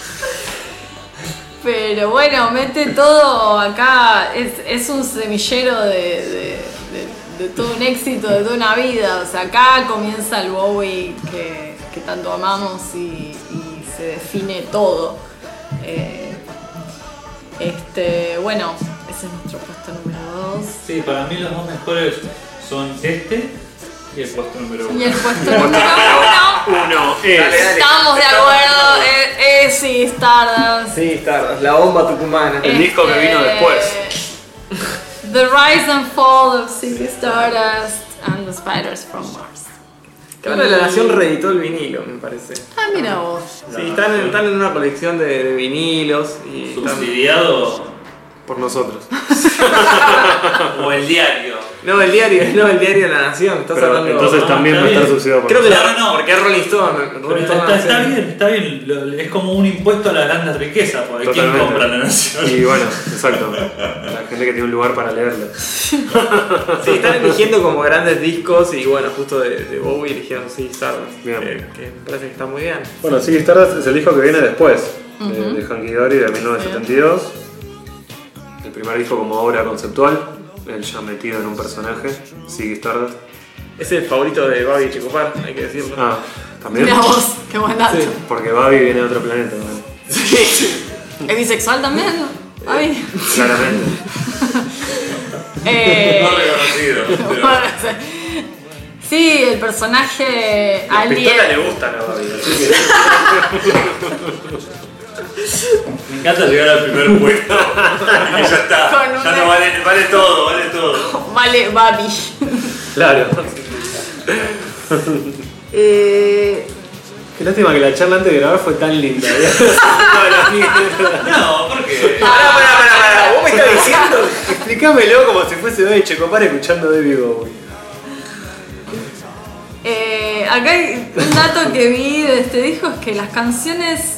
pero bueno, mete todo acá, es un semillero de todo un éxito, de toda una vida. O sea, acá comienza el Bowie que tanto amamos y se define todo. Bueno, ese es nuestro puesto número 2. Sí, para mí los dos mejores son este Y el puesto número 1. Y el puesto número 1. Estamos de acuerdo. Sí, Stardust. Sí, Stardust, la bomba tucumana. El disco que vino después. The Rise and Fall of Ziggy Stardust and the Spiders from Mars. Que ahora la Nación reeditó el vinilo, me parece. Ah, mira vos. Sí, están en una colección de vinilos y están Subsidiado Por nosotros. o el diario. No, el diario de la Nación. Estás Pero hablando. entonces también va a estar subsidiado por Creo que nosotros. No, porque es Rolling Stone. Pero Rolling Stone está hace- bien, está bien. Es como un impuesto a las grandes riquezas, porque ¿quién Totalmente. compra la nación? Y bueno, exacto. La gente que tiene un lugar para leerlo. Sí, están eligiendo como grandes discos y bueno, justo de Bowie eligieron sí Stardust. Bien. Que me parece que está muy bien. Bueno, Ziggy Stardust es el disco que viene después de Hunky Dory de 1972. El primer disco como obra conceptual, él ya metido en un personaje, Ziggy Stardust. Es el favorito de Babi Checopar, hay que decirlo. Ah, también. Mira vos, qué buen dato. Sí. Porque Babi viene de otro planeta también. ¿Es bisexual también? Ay. Claramente. No reconocido. pero- Sí, el personaje Las alien. pistolas le gustan a Babi, así Me encanta llegar al primer puesto. Y ya está. Con Ya una- no vale todo, vale todo. Vale, Babi. que. Claro. Qué lástima que la charla antes de grabar fue tan linda. No, porque. Pará, vos me estás diciendo. Explícamelo como si fuese Babi Checopar escuchando David Bowie. Acá hay un dato que vi de este disco, es que las canciones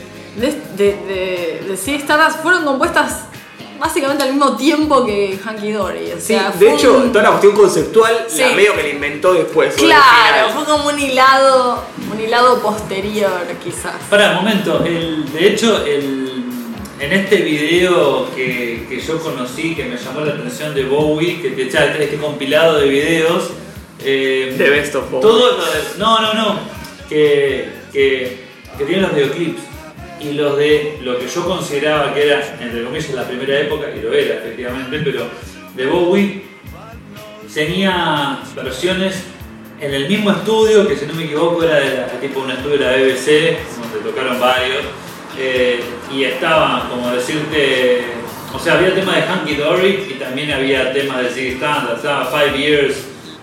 de Ziggy Stardust fueron compuestas básicamente al mismo tiempo que Hunky Dory. O Sí, sea, de fue hecho, un- toda la cuestión conceptual Sí. la medio que la inventó después. sobre el claro, final. fue como un hilado posterior quizás. Para, un momento. De hecho, en este video que yo conocí, que me llamó la atención de Bowie, que este compilado de videos. The Best of Bowie. Todo lo de. No. Que tiene los videoclips. Y los de lo que yo consideraba que era, entre comillas, la primera época, y lo era efectivamente, pero de Bowie tenía versiones en el mismo estudio, que si no me equivoco era tipo un estudio de la BBC, donde tocaron varios, y estaba, como decirte, o sea, había temas de Hunky Dory y también había temas de Ziggy Stardust, estaba 5 Years,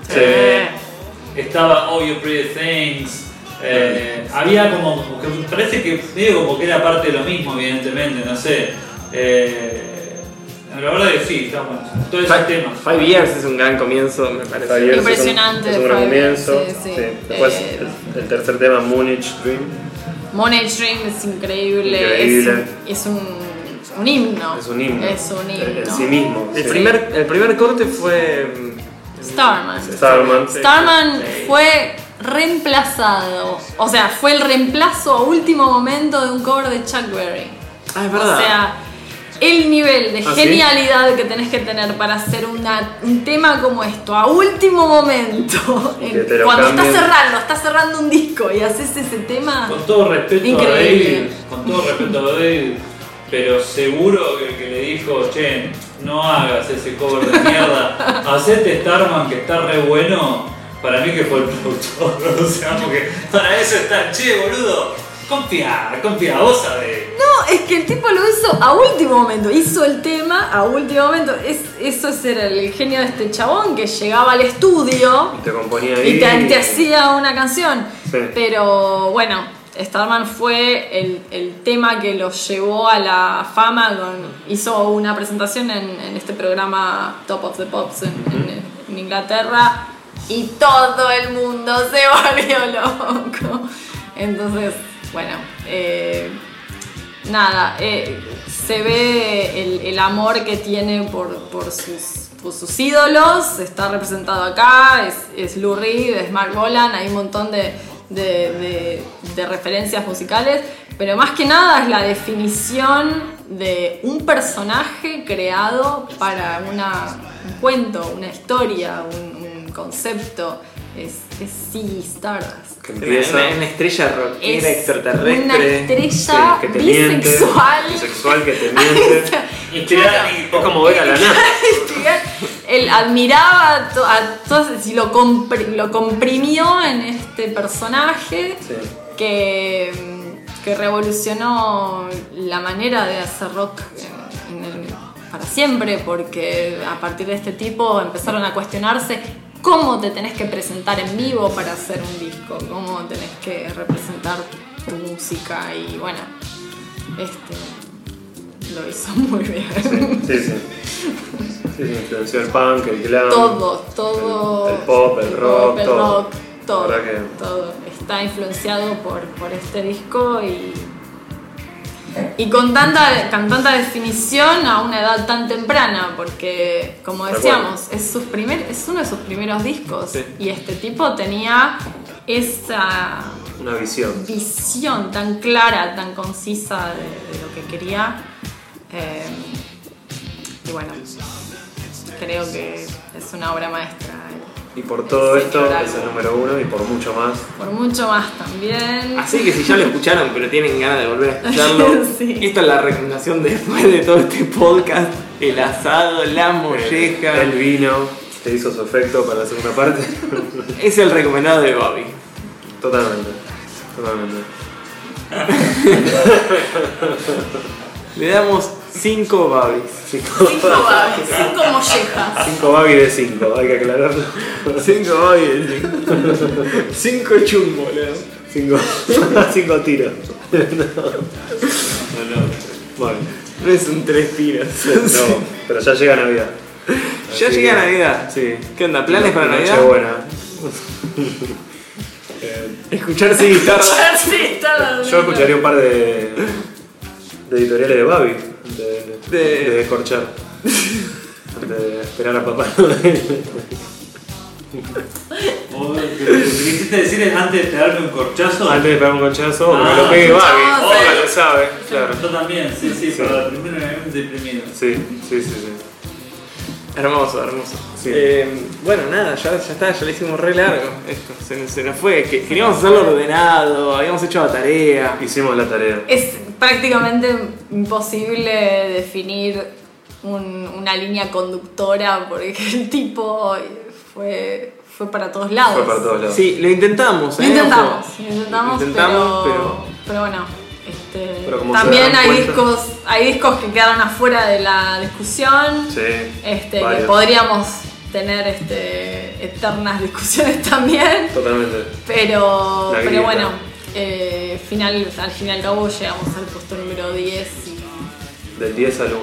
estaba All You Pretty Things. Había como que parece que medio como que era parte de lo mismo, evidentemente, no sé. La verdad que sí, está bueno. Todo ese tema. 5 Years es un gran comienzo, me parece. 5 Years Impresionante, Es un gran 5 Years, comienzo. sí. Después el tercer tema, Moonage Dream. Money Dream es increíble. Increíble. Es un himno. Es un himno. Es un himno. En sí mismo. El sí. primer corte fue. Starman. Starman. Starman fue reemplazado. O sea, fue el reemplazo a último momento de un cover de Chuck Berry. Ah, es verdad. O sea, el nivel de ¿Ah, sí? genialidad que tenés que tener para hacer un tema como esto a último momento, Y que te lo cuando cambien. estás cerrando un disco y haces ese tema. Con todo respeto Increíble. a David, pero seguro que el que le dijo, che, no hagas ese cover de mierda, hacete Starman que está re bueno, para mí que fue el productor, o sea, porque para eso está, che, boludo, confía, vos sabés. No, es que el tipo lo hizo a último momento, hizo el tema a último momento. Eso era el genio de este chabón que llegaba al estudio Te componía ahí. y te hacía una canción. Sí. Pero bueno, Starman fue el tema que lo llevó a la fama. Hizo una presentación en este programa Top of the Pops en Inglaterra y todo el mundo se volvió loco. Entonces, bueno, nada, se ve el amor que tiene por sus ídolos. Está representado acá, es Lou Reed, es Mark Bolan, hay un montón de referencias musicales, pero más que nada es la definición de un personaje creado para un cuento, una historia, un concepto. Es Ziggy Stardust. Que empieza. Una estrella rockera Es extraterrestre. una estrella que te miente. bisexual. Bisexual que te miente. Inspirar Es como ver a la nada. él admiraba a todos y lo comprimió en este personaje Sí. que revolucionó la manera de hacer rock para siempre, porque a partir de este tipo empezaron a cuestionarse cómo te tenés que presentar en vivo para hacer un disco, cómo tenés que representar tu música y bueno, lo hizo muy bien. Sí. Sí, influenció el punk, el glam. Todo. El pop, el rock, todo. Todo. La verdad que- Todo. Está influenciado por este disco y con tanta definición a una edad tan temprana, porque como decíamos, es uno de sus primeros discos. Sí. Y este tipo tenía esa Una visión. tan clara, tan concisa de lo que quería. Y bueno, creo que es una obra maestra. Y por todo Sí, esto claro. es el número 1 y por mucho más. Por mucho más también. Así que si ya lo escucharon pero tienen ganas de volver a escucharlo, Sí. esta es la recomendación después de todo este podcast. El asado, la molleja. El vino que hizo su efecto para la segunda parte. Es el recomendado de Bobby. Totalmente. Le damos 5 Babis. 5 mollejas. 5 Babi de 5, hay que aclararlo. 5 Babis de 5. 5 chumbo, le damos. 5 tiros. Bueno, No es un 3 tiros. no, pero ya llega Navidad. Ya Así llega que- Navidad. Sí. ¿Qué onda? ¿Planes para Navidad? Nochebuena. Escuchar sin guitarra. Yo escucharía un par de editoriales de Babi, De- de corchar. Antes de esperar a papá Noel. O lo que quisiste decir es antes de pegarme un corchazo. Antes de pegar un conchazo, Ah, me lo pegue Babi. no, Oiga, sí. lo sabe, claro. Yo también, sí, pero la primera me deprimido. Sí. Hermoso. Sí. Bueno, nada, ya está, ya le hicimos re largo esto. Se nos fue. Queríamos hacerlo ordenado, habíamos hecho la tarea. Hicimos la tarea. Es prácticamente imposible definir una línea conductora porque el tipo fue para todos lados. Fue para todos lados. Sí, lo intentamos. Lo ¿eh? intentamos, pero pero bueno, Pero como se también darán hay cuenta- discos que quedaron afuera de la discusión, Sí. que varios. podríamos tener eternas discusiones también, Totalmente. pero La grieta. bueno, al fin y al cabo llegamos al puesto número 10 y Del 10 al 1.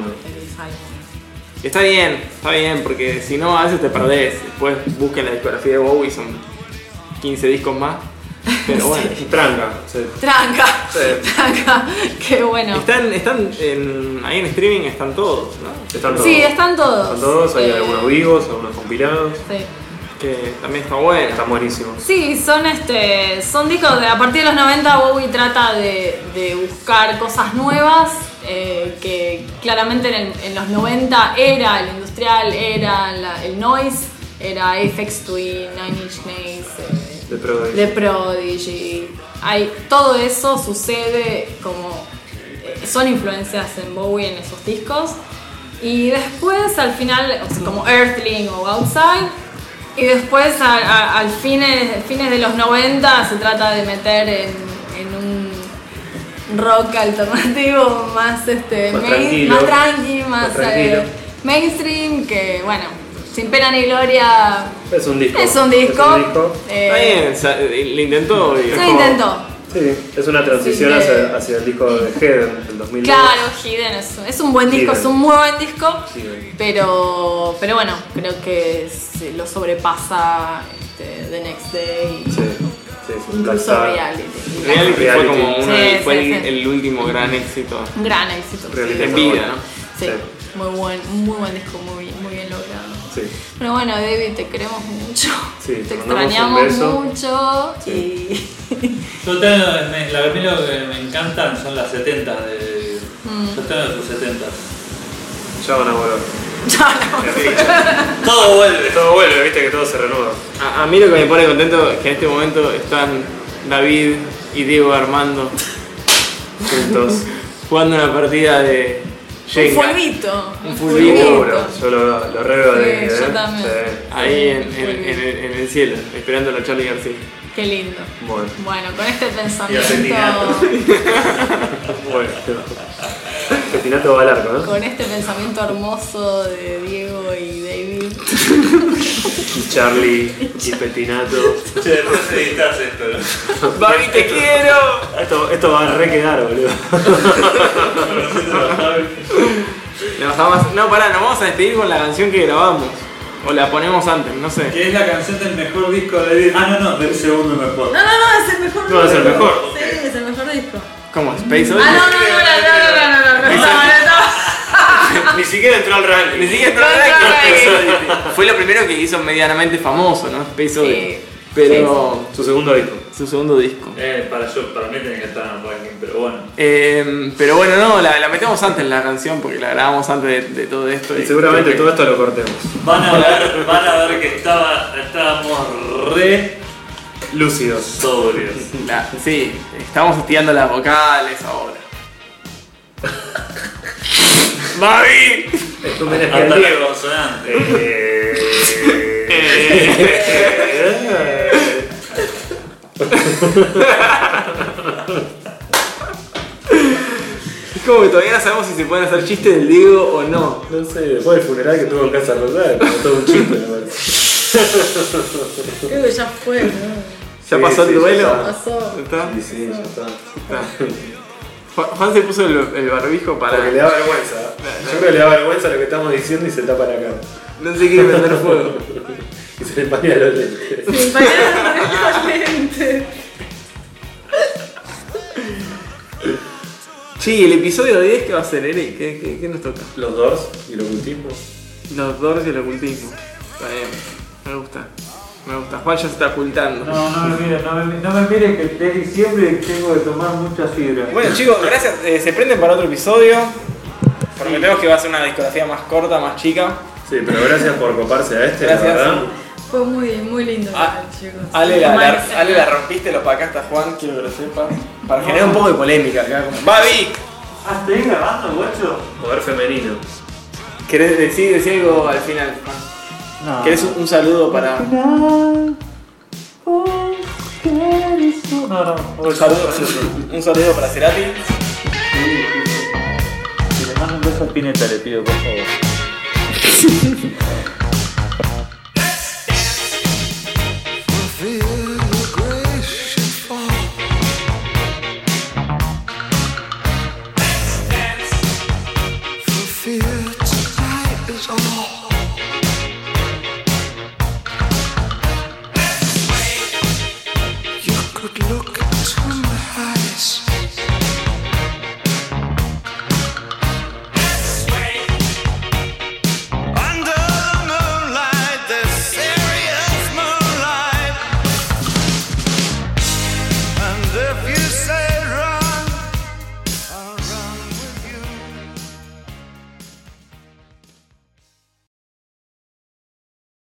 está bien, porque si no a veces te perdés. Después busquen la discografía de Bowie, son 15 discos más. Pero bueno. Tranca. Sí. Tranca, Sí. tranca, qué bueno. Están ahí en streaming, están todos, ¿no? Están todos. Sí, están todos. Están todos, hay Eh, algunos vivos, algunos compilados. Sí. Que también está bueno. Están buenísimos. Sí, son discos de a partir de los 90 Bowie trata de buscar cosas nuevas que claramente en los 90 era el industrial, era el noise, era Aphex Twin, Nine Inch Nails, De Prodigy. The Prodigy. Todo eso sucede como son influencias en Bowie en esos discos y después al final o sea, como Earthling o Outside. Y después al fines de los 90 se trata de meter en un rock alternativo más tranquilo. más tranqui, más tranquilo. mainstream, que bueno, sin pena ni gloria Es un disco. es un disco. Está bien, lo intentó. y- Se intentó. Sí, es una transición Sí, hacia el disco de Heaven del 2002. Claro, Hidden es un buen disco, Hidden. es un muy buen disco, Hidden. pero bueno, creo que se lo sobrepasa The Next Day. Sí, Incluso Black Star. Reality. Reality fue Reality. como Sí, fue sí, el, sí. el último gran éxito. Un gran éxito. Reality En muy vida, bueno. ¿no? Sí, Sí. muy buen disco, muy bien logrado. Sí. Pero bueno, David, te queremos mucho. Sí, te te mandamos extrañamos un beso. mucho y Yo tengo, a mí lo que me encantan son las 70 de. Yo tengo de sus 70. Ya van a volver. Todo vuelve. Todo vuelve, viste que todo se renueva. A mí lo que me pone contento es que en este momento están David y Diego Armando Juntos. jugando una partida de Jenga. fulbito. Un fulbito. Seguro, yo lo reveo de ahí, yo también. Ahí en el cielo, esperando a la Charlie García. Qué lindo. Bueno, Bueno, con este Y pensamiento. Petinato. bueno. Petinato va al arco, ¿no? Con este pensamiento hermoso de Diego y David. Y Charlie y Petinato. Che, después editas esto. ¡Babi, te quiero! Esto va a re quedar, boludo. No, pará, nos vamos a despedir con la canción que grabamos. O la ponemos antes, no sé. Que es la canción del mejor disco de David. Ah, no, del segundo mejor. No, es el mejor No, es el mejor. Sí, es el mejor disco. ¿Cómo? ¿Space Ah, Oddity? no. Ni siquiera entró al ranking. Ni siquiera entró No, en ranking. Fue lo primero que hizo medianamente famoso, ¿no? Space Oddity. Pero Su segundo disco. su segundo disco. Para mí tiene que estar en el ranking, pero bueno. Pero bueno, no, la metemos antes la canción porque la grabamos antes de todo esto. Y seguramente todo esto lo cortemos. Van a ver que estábamos re Lúcidos. sobrios. Sí, estamos estirando las vocales ahora. ¡Babi! Es un homenaje Hasta al la Diego. consonante. Es como que todavía no sabemos si se pueden hacer chistes del Diego o no. No sé, después del funeral que tuvo en Casa Rosada, como todo un chiste, me parece. Creo que ya fue, ¿no? ¿Ya Sí, pasó el sí, duelo? ya Pasó. ¿Está? Sí, sí, ya está. Juan se puso el barbijo para. Porque le da vergüenza. Yo creo que le da vergüenza lo que estamos diciendo y se tapa la cara. No se quiere prender fuego. Y se le empaña los lentes. Sí, para lentes. Sí, el episodio 10 ¿qué va a ser, Eric? ¿Qué nos toca? Los Doors y el ocultismo. Los Doors y el ocultismo. Está bien, me gusta. Juan ya se está ocultando. No me miren que es diciembre y tengo que tomar mucha fibra. Bueno chicos, gracias. Se prenden para otro episodio. Prometemos que va a ser una discografía más corta, más chica. Sí, pero gracias por coparse a este, Gracias. la verdad. Fue muy lindo, chicos. Ale la rompiste, lo pacaste a Juan, quiero que lo sepas. Para generar un poco de polémica acá. ¡Babi! Ah, ¿estoy grabando, guacho? Poder femenino. ¿Querés decir algo al final, Juan? No. ¿Querés un saludo para.? No. Un saludo para Cerati. Si le mando un beso a Pineta, le pido, por favor. Feel the grace should fall. For fear tonight is all. You could look into my eyes.